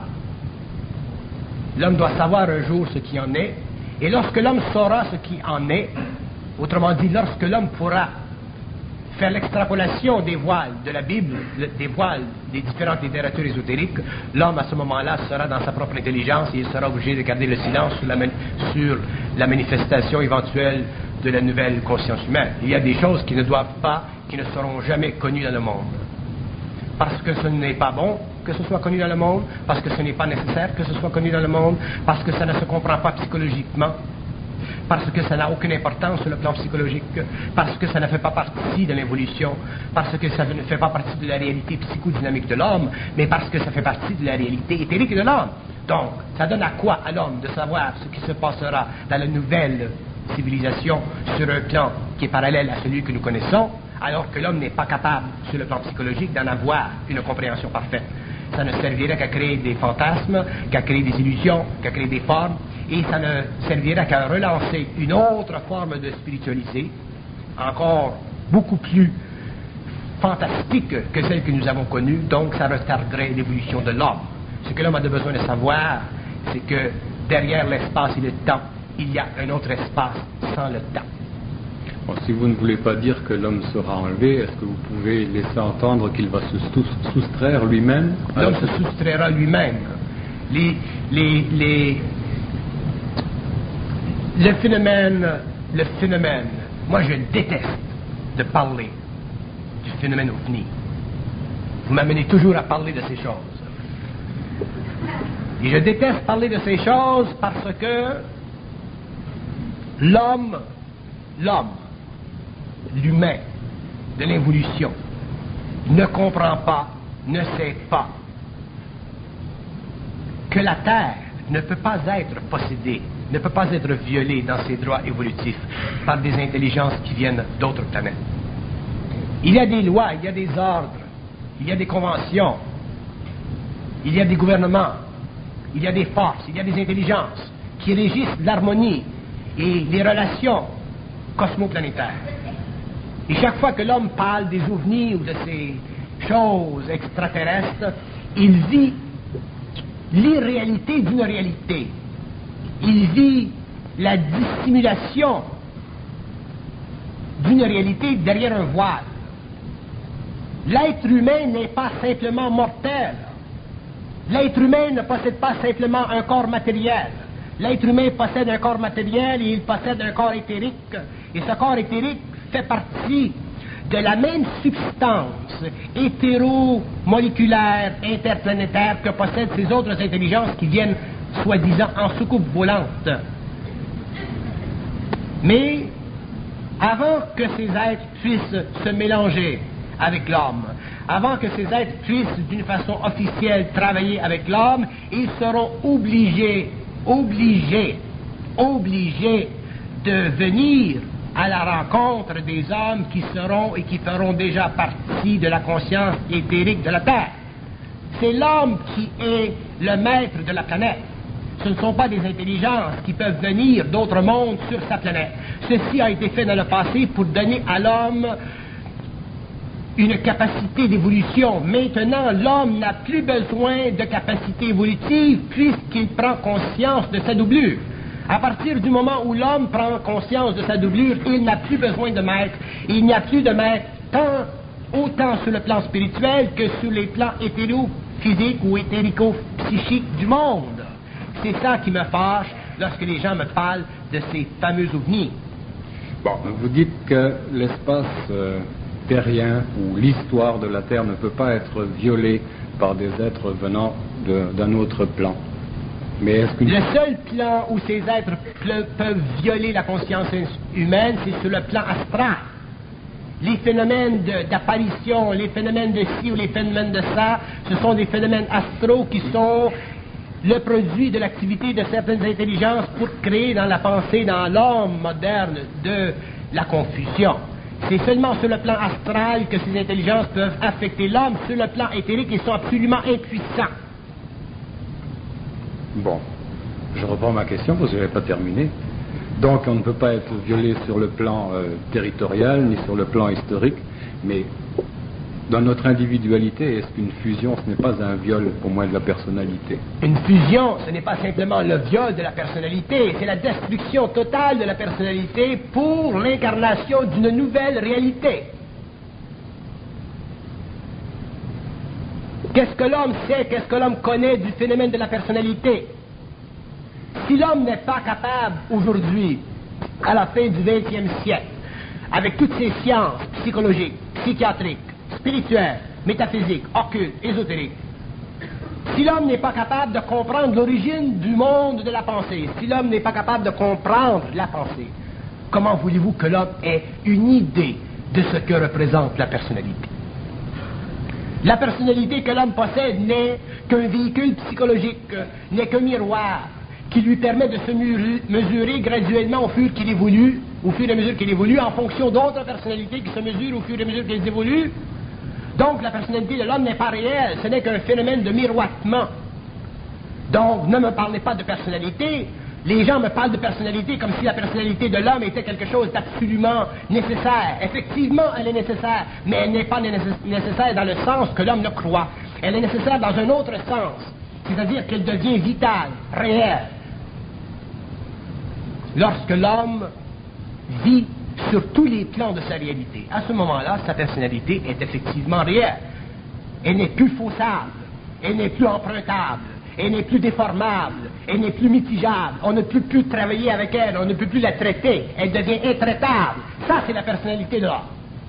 L'homme doit savoir un jour ce qui en est. Et lorsque l'homme saura ce qui en est, autrement dit, lorsque l'homme pourra faire l'extrapolation des voiles de la Bible, des voiles des différentes littératures ésotériques, l'homme à ce moment-là sera dans sa propre intelligence et il sera obligé de garder le silence sur la manifestation éventuelle de la nouvelle conscience humaine. Il y a des choses qui ne doivent pas, qui ne seront jamais connues dans le monde. Parce que ce n'est pas bon que ce soit connu dans le monde, parce que ce n'est pas nécessaire que ce soit connu dans le monde, parce que ça ne se comprend pas psychologiquement, parce que ça n'a aucune importance sur le plan psychologique, parce que ça ne fait pas partie de l'évolution, parce que ça ne fait pas partie de la réalité psychodynamique de l'homme, mais parce que ça fait partie de la réalité éthérique de l'homme. Donc, ça donne à quoi à l'homme de savoir ce qui se passera dans la nouvelle civilisation sur un plan qui est parallèle à celui que nous connaissons, alors que l'homme n'est pas capable, sur le plan psychologique, d'en avoir une compréhension parfaite. Ça ne servirait qu'à créer des fantasmes, qu'à créer des illusions, qu'à créer des formes, et ça ne servirait qu'à relancer une autre forme de spiritualité, encore beaucoup plus fantastique que celle que nous avons connue, donc ça retarderait l'évolution de l'homme. Ce que l'homme a besoin de savoir, c'est que derrière l'espace et le temps, il y a un autre espace sans le temps. Bon, si vous ne voulez pas dire que l'homme sera enlevé, est-ce que vous pouvez laisser entendre qu'il va se soustraire lui-même? L'homme se soustraira lui-même. Le phénomène, moi je déteste de parler du phénomène OVNI. Vous m'amenez toujours à parler de ces choses. Et je déteste parler de ces choses parce que l'humain de l'évolution ne comprend pas, ne sait pas que la Terre ne peut pas être possédée, ne peut pas être violée dans ses droits évolutifs par des intelligences qui viennent d'autres planètes. Il y a des lois, il y a des ordres, il y a des conventions, il y a des gouvernements, il y a des forces, il y a des intelligences qui régissent l'harmonie et les relations cosmoplanétaires. Et chaque fois que l'homme parle des ovnis ou de ces choses extraterrestres, il vit l'irréalité d'une réalité. Il vit la dissimulation d'une réalité derrière un voile. L'être humain n'est pas simplement mortel. L'être humain ne possède pas simplement un corps matériel. L'être humain possède un corps matériel et il possède un corps éthérique. Et ce corps éthérique fait partie de la même substance hétéromoléculaire interplanétaire que possèdent ces autres intelligences qui viennent soi-disant en soucoupe volante. Mais avant que ces êtres puissent se mélanger, avec l'homme. Avant que ces êtres puissent d'une façon officielle travailler avec l'homme, ils seront obligés de venir à la rencontre des hommes qui seront et qui feront déjà partie de la conscience éthérique de la Terre. C'est l'homme qui est le maître de la planète. Ce ne sont pas des intelligences qui peuvent venir d'autres mondes sur sa planète. Ceci a été fait dans le passé pour donner à l'homme une capacité d'évolution. Maintenant, l'homme n'a plus besoin de capacité évolutive puisqu'il prend conscience de sa doublure. À partir du moment où l'homme prend conscience de sa doublure, il n'a plus besoin de maître. Il n'y a plus de maître autant sur le plan spirituel que sur les plans hétérophysiques ou hétérico-psychiques du monde. C'est ça qui me fâche lorsque les gens me parlent de ces fameux ovnis. Bon, vous dites que l'espace terrien ou l'histoire de la Terre ne peut pas être violée par des êtres venant d'un autre plan. Mais est-ce que... Le seul plan où ces êtres peuvent violer la conscience humaine, c'est sur le plan astral. Les phénomènes d'apparition, les phénomènes de ci ou les phénomènes de ça, ce sont des phénomènes astraux qui sont le produit de l'activité de certaines intelligences pour créer dans la pensée, dans l'homme moderne, de la confusion. C'est seulement sur le plan astral que ces intelligences peuvent affecter l'homme. Sur le plan éthérique, ils sont absolument impuissants. Bon, je reprends ma question parce que je n'avais pas terminé. Donc on ne peut pas être violé sur le plan territorial ni sur le plan historique, mais dans notre individualité, est-ce qu'une fusion, ce n'est pas un viol au moins de la personnalité? Une fusion, ce n'est pas simplement le viol de la personnalité, c'est la destruction totale de la personnalité pour l'incarnation d'une nouvelle réalité. Qu'est-ce que l'homme sait, qu'est-ce que l'homme connaît du phénomène de la personnalité? Si l'homme n'est pas capable aujourd'hui, à la fin du XXe siècle, avec toutes ces sciences psychologiques, psychiatriques, spirituelles, métaphysiques, occultes, ésotériques, si l'homme n'est pas capable de comprendre l'origine du monde de la pensée, si l'homme n'est pas capable de comprendre la pensée, comment voulez-vous que l'homme ait une idée de ce que représente la personnalité? La personnalité que l'homme possède n'est qu'un véhicule psychologique, n'est qu'un miroir qui lui permet de se mesurer graduellement au fur et à mesure qu'il évolue, en fonction d'autres personnalités qui se mesurent au fur et à mesure qu'elles évoluent. Donc la personnalité de l'homme n'est pas réelle, ce n'est qu'un phénomène de miroitement. Donc ne me parlez pas de personnalité. Les gens me parlent de personnalité comme si la personnalité de l'homme était quelque chose d'absolument nécessaire. Effectivement, elle est nécessaire, mais elle n'est pas nécessaire dans le sens que l'homme le croit. Elle est nécessaire dans un autre sens, c'est-à-dire qu'elle devient vitale, réelle. Lorsque l'homme vit sur tous les plans de sa réalité, à ce moment-là, sa personnalité est effectivement réelle. Elle n'est plus faussable, elle n'est plus empruntable, elle n'est plus déformable, elle n'est plus mitigeable, on ne peut plus travailler avec elle, on ne peut plus la traiter, elle devient intraitable. Ça, c'est la personnalité de l'homme.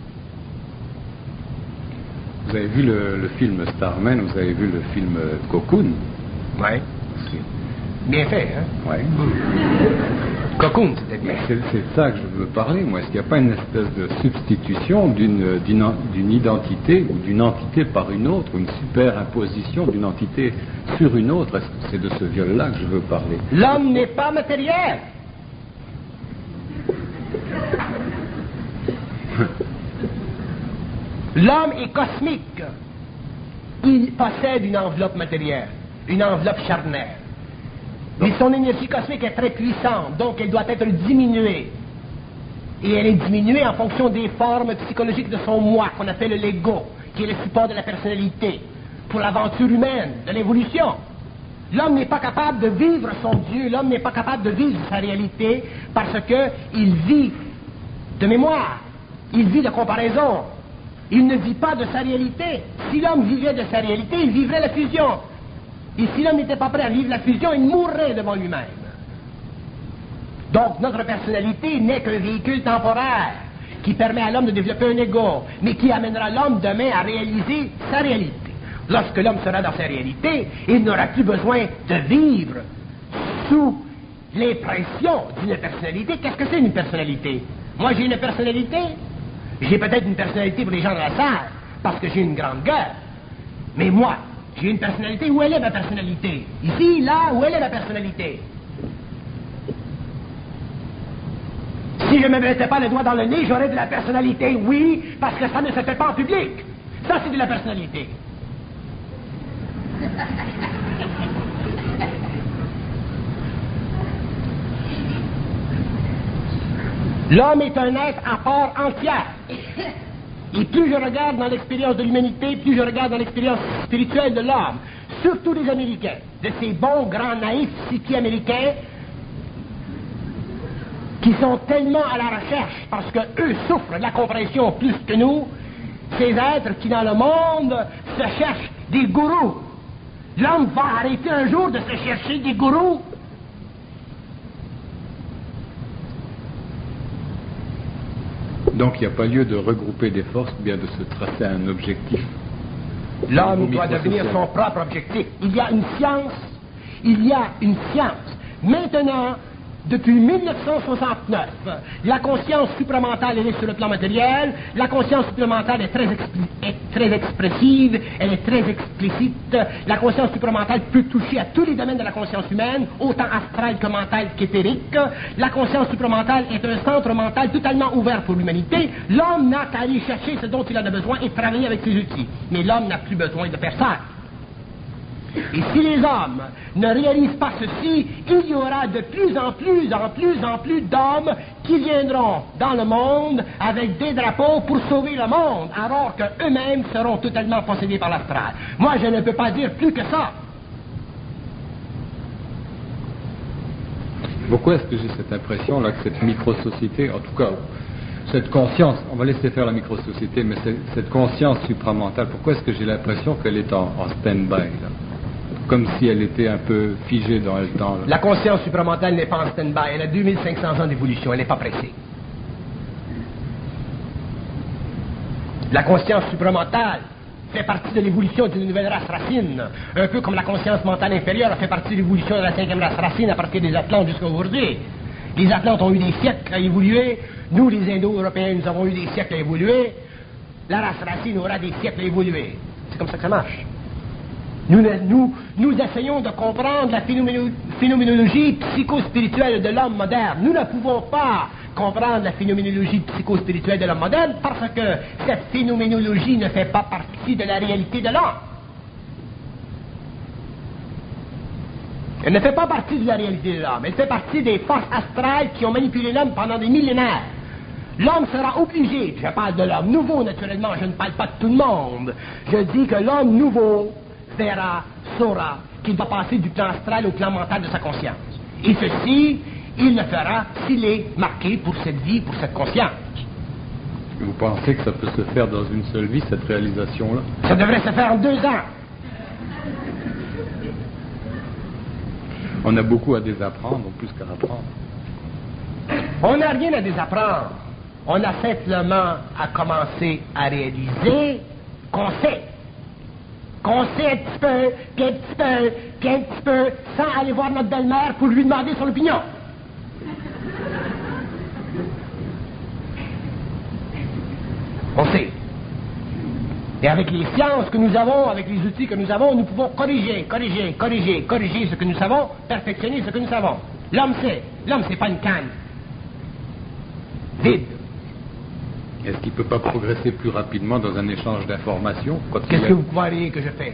Vous avez vu le film Starman, vous avez vu le film Cocoon? Oui. Bien fait, hein? Oui. Cocoon, c'était bien. C'est de ça que je veux parler, moi. Est-ce qu'il n'y a pas une espèce de substitution d'une identité ou d'une entité par une autre, ou une superimposition d'une entité sur une autre? Est-ce que c'est de ce viol-là que je veux parler? L'homme n'est pas matériel. L'homme est cosmique. Il possède une enveloppe matérielle, une enveloppe charnelle. Mais son énergie cosmique est très puissante, donc elle doit être diminuée. Et elle est diminuée en fonction des formes psychologiques de son moi, qu'on appelle l'ego, qui est le support de la personnalité, pour l'aventure humaine, de l'évolution. L'homme n'est pas capable de vivre son Dieu, l'homme n'est pas capable de vivre sa réalité, parce qu'il vit de mémoire, il vit de comparaison, il ne vit pas de sa réalité. Si l'homme vivait de sa réalité, il vivrait la fusion. Et si l'homme n'était pas prêt à vivre la fusion, il mourrait devant lui-même. Donc notre personnalité n'est qu'un véhicule temporaire qui permet à l'homme de développer un ego, mais qui amènera l'homme demain à réaliser sa réalité. Lorsque l'homme sera dans sa réalité, il n'aura plus besoin de vivre sous l'impression d'une personnalité. Qu'est-ce que c'est une personnalité? Moi j'ai une personnalité. J'ai peut-être une personnalité pour les gens dans la salle, parce que j'ai une grande gueule. Mais moi, j'ai une personnalité. Où elle est ma personnalité? Ici, là, où elle est ma personnalité? Si je ne me mettais pas le doigt dans le nez, j'aurais de la personnalité, oui, parce que ça ne se fait pas en public. Ça, c'est de la personnalité. L'homme est un être à part entière. Et plus je regarde dans l'expérience de l'humanité, plus je regarde dans l'expérience spirituelle de l'homme, surtout les Américains, de ces bons, grands, naïfs city américains, qui sont tellement à la recherche, parce qu'eux souffrent de la compréhension plus que nous, ces êtres qui dans le monde se cherchent des gourous. L'homme va arrêter un jour de se chercher des gourous. Donc il n'y a pas lieu de regrouper des forces, bien de se tracer un objectif. L'homme doit devenir son propre objectif. Il y a une science. Maintenant, depuis 1969, la conscience supramentale, elle est sur le plan matériel. La conscience supramentale est très expressive, elle est très explicite. La conscience supramentale peut toucher à tous les domaines de la conscience humaine, autant astral que mental qu'éthérique. La conscience supramentale est un centre mental totalement ouvert pour l'humanité. L'homme n'a qu'à aller chercher ce dont il en a besoin et travailler avec ses outils. Mais l'homme n'a plus besoin de faire ça. Et si les hommes ne réalisent pas ceci, il y aura de plus en plus d'hommes qui viendront dans le monde avec des drapeaux pour sauver le monde, alors qu'eux-mêmes seront totalement possédés par l'astral. Moi, je ne peux pas dire plus que ça. Pourquoi est-ce que j'ai cette impression-là que cette micro-société, en tout cas, cette conscience, on va laisser faire la micro-société, mais cette conscience supramentale, pourquoi est-ce que j'ai l'impression qu'elle est en stand-by, là? Comme si elle était un peu figée dans le temps. Là. La conscience supramentale n'est pas en stand-by. Elle a 2500 ans d'évolution. Elle n'est pas pressée. La conscience supramentale fait partie de l'évolution d'une nouvelle race racine. Un peu comme la conscience mentale inférieure fait partie de l'évolution de la 5e race racine à partir des Atlantes jusqu'à aujourd'hui. Les Atlantes ont eu des siècles à évoluer. Nous, les Indo-Européens, nous avons eu des siècles à évoluer. La race racine aura des siècles à évoluer. C'est comme ça que ça marche. Nous essayons de comprendre la phénoménologie psychospirituelle de l'homme moderne. Nous ne pouvons pas comprendre la phénoménologie psychospirituelle de l'homme moderne parce que cette phénoménologie ne fait pas partie de la réalité de l'homme. Elle ne fait pas partie de la réalité de l'homme. Elle fait partie des forces astrales qui ont manipulé l'homme pendant des millénaires. L'homme sera obligé, je parle de l'homme nouveau naturellement, je ne parle pas de tout le monde. Je dis que l'homme nouveau saura qu'il doit passer du plan astral au plan mental de sa conscience. Et ceci, il le fera s'il est marqué pour cette vie, pour cette conscience. Vous pensez que ça peut se faire dans une seule vie, cette réalisation-là? Ça devrait se faire en 2 ans. On a beaucoup à désapprendre, plus qu'à apprendre. On n'a rien à désapprendre. On a simplement à commencer à réaliser qu'on sait. Qu'on sait un petit peu, puis un petit peu, puis un petit peu, sans aller voir notre belle-mère pour lui demander son opinion. On sait. Et avec les sciences que nous avons, avec les outils que nous avons, nous pouvons corriger ce que nous savons, perfectionner ce que nous savons. L'homme sait. L'homme, c'est pas une canne. Vide. Est-ce qu'il ne peut pas progresser plus rapidement dans un échange d'informations? Qu'est-ce que vous croyez que je fais?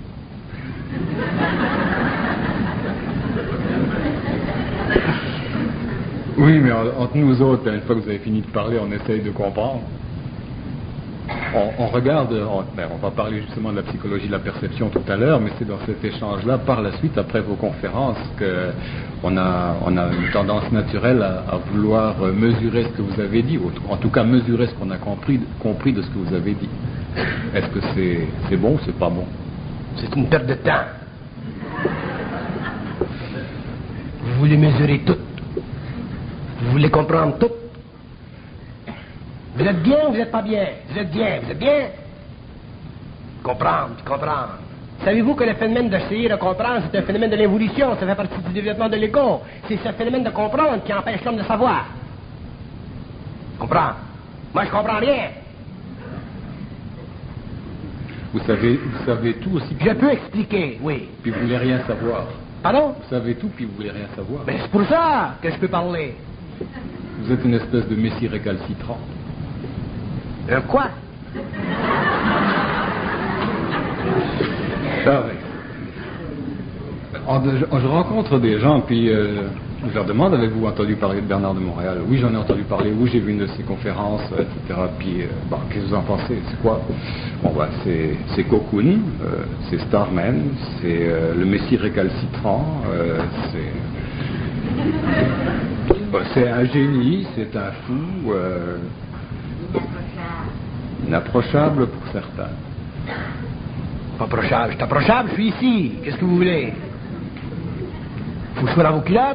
Oui, mais entre nous autres, une fois que vous avez fini de parler, on essaye de comprendre. On regarde, on va parler justement de la psychologie de la perception tout à l'heure, mais c'est dans cet échange-là, par la suite, après vos conférences, qu'on a une tendance naturelle à vouloir mesurer ce que vous avez dit, ou en tout cas mesurer ce qu'on a compris de ce que vous avez dit. Est-ce que c'est bon ou c'est pas bon? C'est une perte de temps. Vous voulez mesurer tout. Vous voulez comprendre tout. Vous êtes bien ou vous n'êtes pas bien? Vous êtes bien? Comprendre. Savez-vous que le phénomène d'essayer de comprendre, c'est un phénomène de l'évolution, ça fait partie du développement de l'ego. C'est ce phénomène de comprendre qui empêche l'homme de savoir. Comprendre. Moi, je comprends rien. Vous savez tout aussi. Je peux expliquer, oui. Puis vous voulez rien savoir. Pardon? Vous savez tout, puis vous voulez rien savoir. Mais c'est pour ça que je peux parler. Vous êtes une espèce de messie récalcitrant. Quoi? Ah oui. Je rencontre des gens, puis je leur demande, avez-vous entendu parler de Bernard de Montréal? Oui, j'en ai entendu parler. Oui, j'ai vu une de ses conférences, etc. Puis, bon, qu'est-ce que vous en pensez? C'est quoi? Bon, bah, c'est Cocoon, c'est Starman, c'est le messie récalcitrant, c'est un génie, c'est un fou, inapprochable pour certains. Pas approchable, je suis approchable, je suis ici. Qu'est-ce que vous voulez? Faut que je sois dans vos culottes?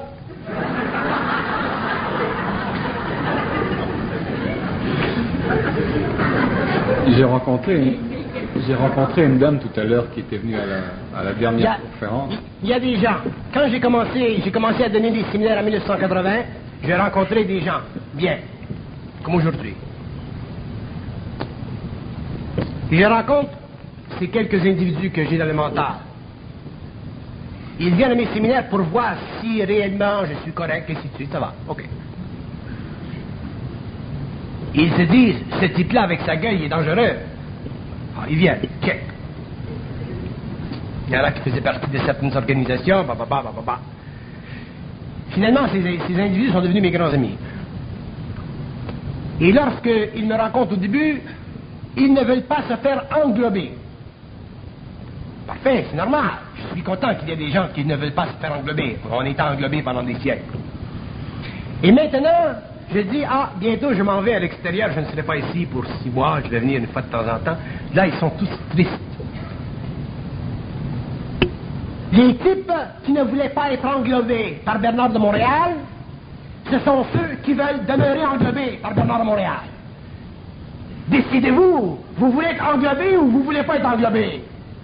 J'ai rencontré une dame tout à l'heure qui était venue à la dernière conférence. Il y a des gens. Quand j'ai commencé à donner des séminaires en 1980, j'ai rencontré des gens. Bien. Comme aujourd'hui. Et je rencontre ces quelques individus que j'ai dans le mental. Ils viennent à mes séminaires pour voir si réellement je suis correct, et ainsi de suite. Ça va. OK. Ils se disent, ce type-là, avec sa gueule, il est dangereux. Ah, ils viennent, check. Il y en a qui faisaient partie de certaines organisations, Finalement, ces individus sont devenus mes grands amis. Et lorsqu'ils me rencontrent au début, ils ne veulent pas se faire englober. Parfait, c'est normal. Je suis content qu'il y ait des gens qui ne veulent pas se faire englober. On est englobés pendant des siècles. Et maintenant, je dis, bientôt je m'en vais à l'extérieur, je ne serai pas ici pour 6 mois, je vais venir une fois de temps en temps. Là, ils sont tous tristes. Les types qui ne voulaient pas être englobés par Bernard de Montréal, ce sont ceux qui veulent demeurer englobés par Bernard de Montréal. Décidez-vous, vous voulez être englobé ou vous voulez pas être englobé?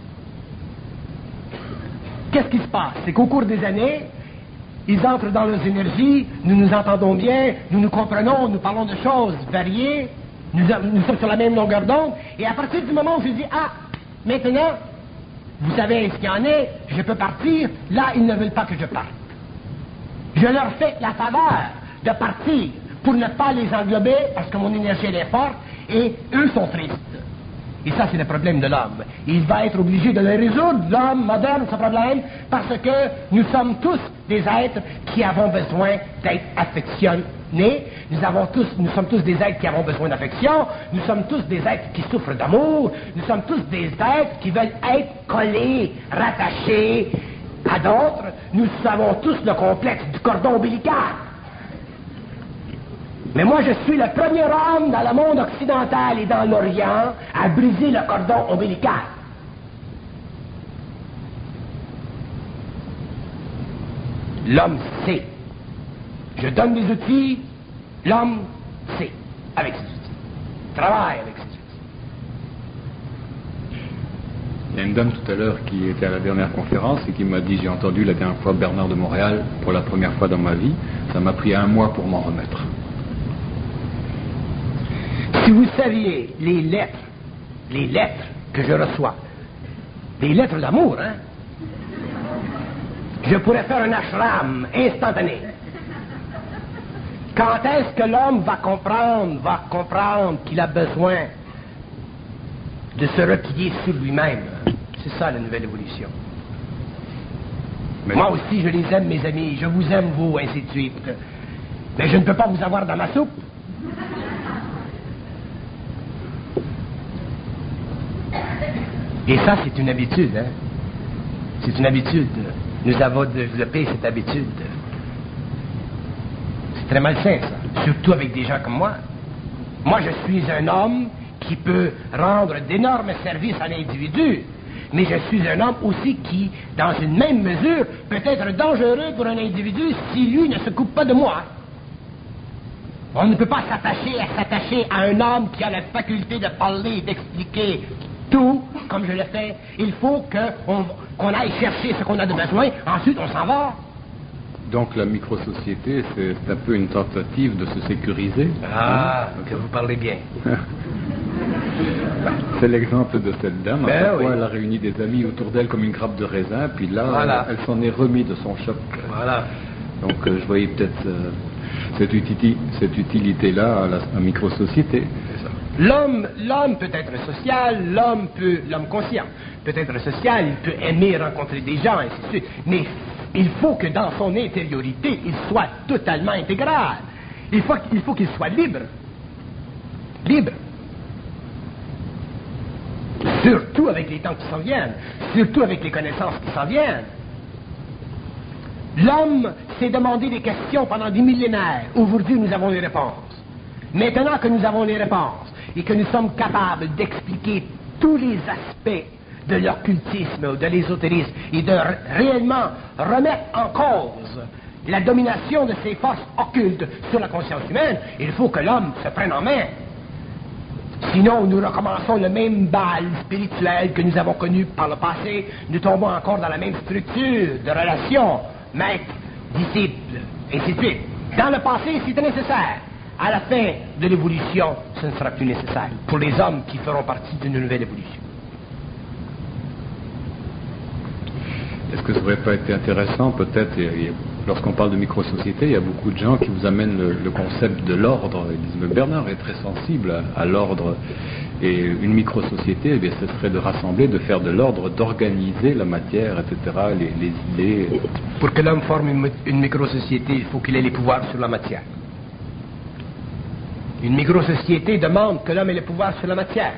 Qu'est-ce qui se passe? C'est qu'au cours des années, ils entrent dans leurs énergies, nous nous entendons bien, nous nous comprenons, nous parlons de choses variées, nous sommes sur la même longueur d'onde, et à partir du moment où je dis, maintenant, vous savez ce qu'il y en est, je peux partir, là, ils ne veulent pas que je parte. Je leur fais la faveur de partir pour ne pas les englober, parce que mon énergie elle est forte, et eux sont tristes. Et ça, c'est le problème de l'homme. Il va être obligé de le résoudre, l'homme moderne, ce problème, parce que nous sommes tous des êtres qui avons besoin d'être affectionnés. Nous sommes tous des êtres qui avons besoin d'affection. Nous sommes tous des êtres qui souffrent d'amour. Nous sommes tous des êtres qui veulent être collés, rattachés à d'autres. Nous avons tous le complexe du cordon ombilical. Mais moi, je suis le premier homme dans le monde occidental et dans l'Orient à briser le cordon ombilical. L'homme sait. Je donne des outils, l'homme sait avec ses outils. Travaille avec ses outils. Il y a une dame tout à l'heure qui était à la dernière conférence et qui m'a dit, j'ai entendu la dernière fois Bernard de Montréal pour la première fois dans ma vie. Ça m'a pris 1 mois pour m'en remettre. Si vous saviez les lettres que je reçois, des lettres d'amour, je pourrais faire un ashram instantané. Quand est-ce que l'homme va comprendre qu'il a besoin de se replier sur lui-même? C'est ça la nouvelle évolution. Mais moi aussi, je les aime, mes amis, je vous aime, vous, ainsi de suite. Mais je ne peux pas vous avoir dans ma soupe. Et ça, c'est une habitude, C'est une habitude. Nous avons développé cette habitude. C'est très malsain, ça. Surtout avec des gens comme moi. Moi, je suis un homme qui peut rendre d'énormes services à l'individu. Mais je suis un homme aussi qui, dans une même mesure, peut être dangereux pour un individu si lui ne se coupe pas de moi. On ne peut pas s'attacher à un homme qui a la faculté de parler et d'expliquer tout, comme je le fais. Il faut qu'on aille chercher ce qu'on a de besoin, ensuite on s'en va. Donc la microsociété, c'est un peu une tentative de se sécuriser. Que vous parlez bien. C'est l'exemple de cette dame. Ben À chaque fois, oui. elle a réuni des amis autour d'elle comme une grappe de raisin, puis là, Voilà. elle s'en est remis de son choc. Voilà. Donc, je voyais peut-être cette utilité-là à la micro-société. L'homme peut être social, l'homme conscient peut être social, il peut aimer rencontrer des gens, et ainsi de suite. Mais il faut que dans son intériorité, il soit totalement intégral. Il faut qu'il soit libre. Libre. Surtout avec les temps qui s'en viennent. Surtout avec les connaissances qui s'en viennent. L'homme s'est demandé des questions pendant des millénaires. Aujourd'hui, nous avons les réponses. Maintenant que nous avons les réponses et que nous sommes capables d'expliquer tous les aspects de l'occultisme ou de l'ésotérisme et de réellement remettre en cause la domination de ces forces occultes sur la conscience humaine, il faut que l'homme se prenne en main. Sinon, nous recommençons le même bal spirituel que nous avons connu par le passé. Nous tombons encore dans la même structure de relation, maître, disciple, et ainsi de suite. Dans le passé, c'était nécessaire. À la fin de l'évolution, ce ne sera plus nécessaire pour les hommes qui feront partie d'une nouvelle évolution. Est-ce que ça n'aurait pas été intéressant, peut-être, lorsqu'on parle de micro-société, il y a beaucoup de gens qui vous amènent le concept de l'ordre. Ils disent, mais Bernard est très sensible à l'ordre. Et une micro-société, eh bien, ce serait de rassembler, de faire de l'ordre, d'organiser la matière, etc., les idées. Pour que l'homme forme une micro-société, il faut qu'il ait les pouvoirs sur la matière. Une micro-société demande que l'homme ait les pouvoirs sur la matière.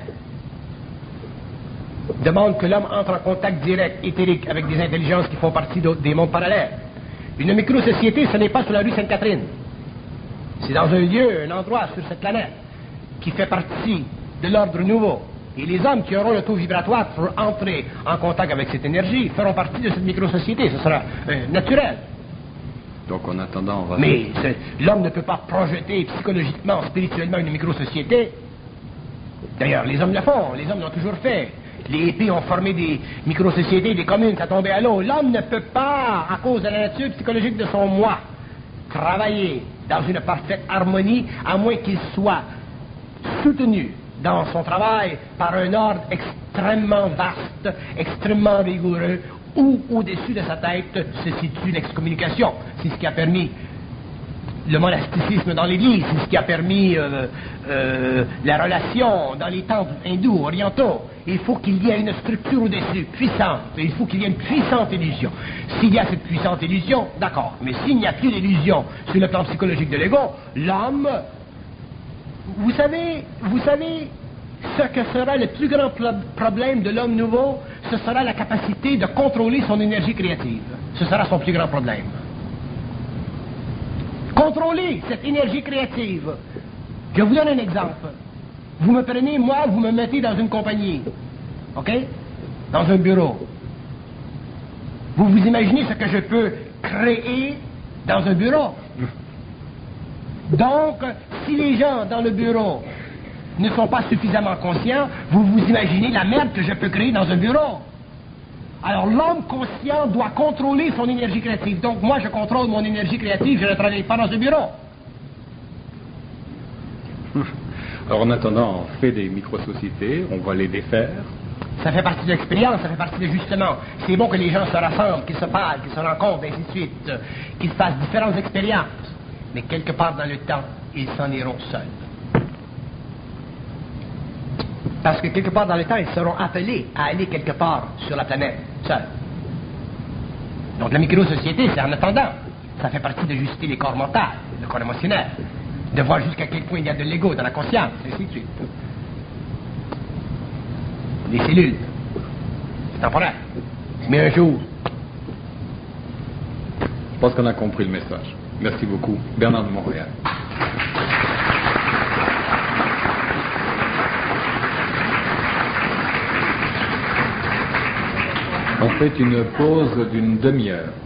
Demande que l'homme entre en contact direct, éthérique, avec des intelligences qui font partie des mondes parallèles. Une micro-société, ce n'est pas sur la rue Sainte-Catherine. C'est dans un lieu, un endroit sur cette planète, qui fait partie de l'ordre nouveau. Et les hommes qui auront le taux vibratoire pour entrer en contact avec cette énergie feront partie de cette micro-société. Ce sera naturel. Donc en attendant, on va... Mais l'homme ne peut pas projeter psychologiquement, spirituellement une micro-société. D'ailleurs, les hommes le font, les hommes l'ont toujours fait. Les hippies ont formé des micro-sociétés, des communes, ça tombait à l'eau. L'homme ne peut pas, à cause de la nature psychologique de son moi, travailler dans une parfaite harmonie, à moins qu'il soit soutenu dans son travail par un ordre extrêmement vaste, extrêmement rigoureux, où au-dessus de sa tête se situe l'excommunication. C'est ce qui a permis le monasticisme dans l'Église, c'est ce qui a permis la relation dans les temples hindous, orientaux. Il faut qu'il y ait une structure au-dessus, puissante. Il faut qu'il y ait une puissante illusion. S'il y a cette puissante illusion, d'accord. Mais s'il n'y a plus d'illusion sur le plan psychologique de l'ego, l'homme... Vous savez ce que sera le plus grand problème de l'homme nouveau? Ce sera la capacité de contrôler son énergie créative. Ce sera son plus grand problème. Contrôler cette énergie créative. Je vous donne un exemple. Vous me prenez, moi, vous me mettez dans une compagnie. OK? Dans un bureau. Vous vous imaginez ce que je peux créer dans un bureau? Donc, si les gens dans le bureau ne sont pas suffisamment conscients, vous vous imaginez la merde que je peux créer dans un bureau. Alors, l'homme conscient doit contrôler son énergie créative. Donc, moi, je contrôle mon énergie créative, je ne travaille pas dans un bureau. Alors, en attendant, on fait des micro-sociétés, on va les défaire. Ça fait partie de l'expérience, ça fait partie de justement. C'est bon que les gens se rassemblent, qu'ils se parlent, qu'ils se rencontrent, ainsi de suite, qu'ils fassent différentes expériences. Mais quelque part dans le temps, ils s'en iront seuls. Parce que quelque part dans le temps, ils seront appelés à aller quelque part sur la planète, seuls. Donc la micro-société, c'est en attendant. Ça fait partie de juster les corps mentaux, le corps émotionnel. De voir jusqu'à quel point il y a de l'ego dans la conscience, et ainsi de suite. Les cellules. C'est temporaire. Mais un jour... Je pense qu'on a compris le message. Merci beaucoup. Bernard de Montréal. On fait une pause d'une demi-heure.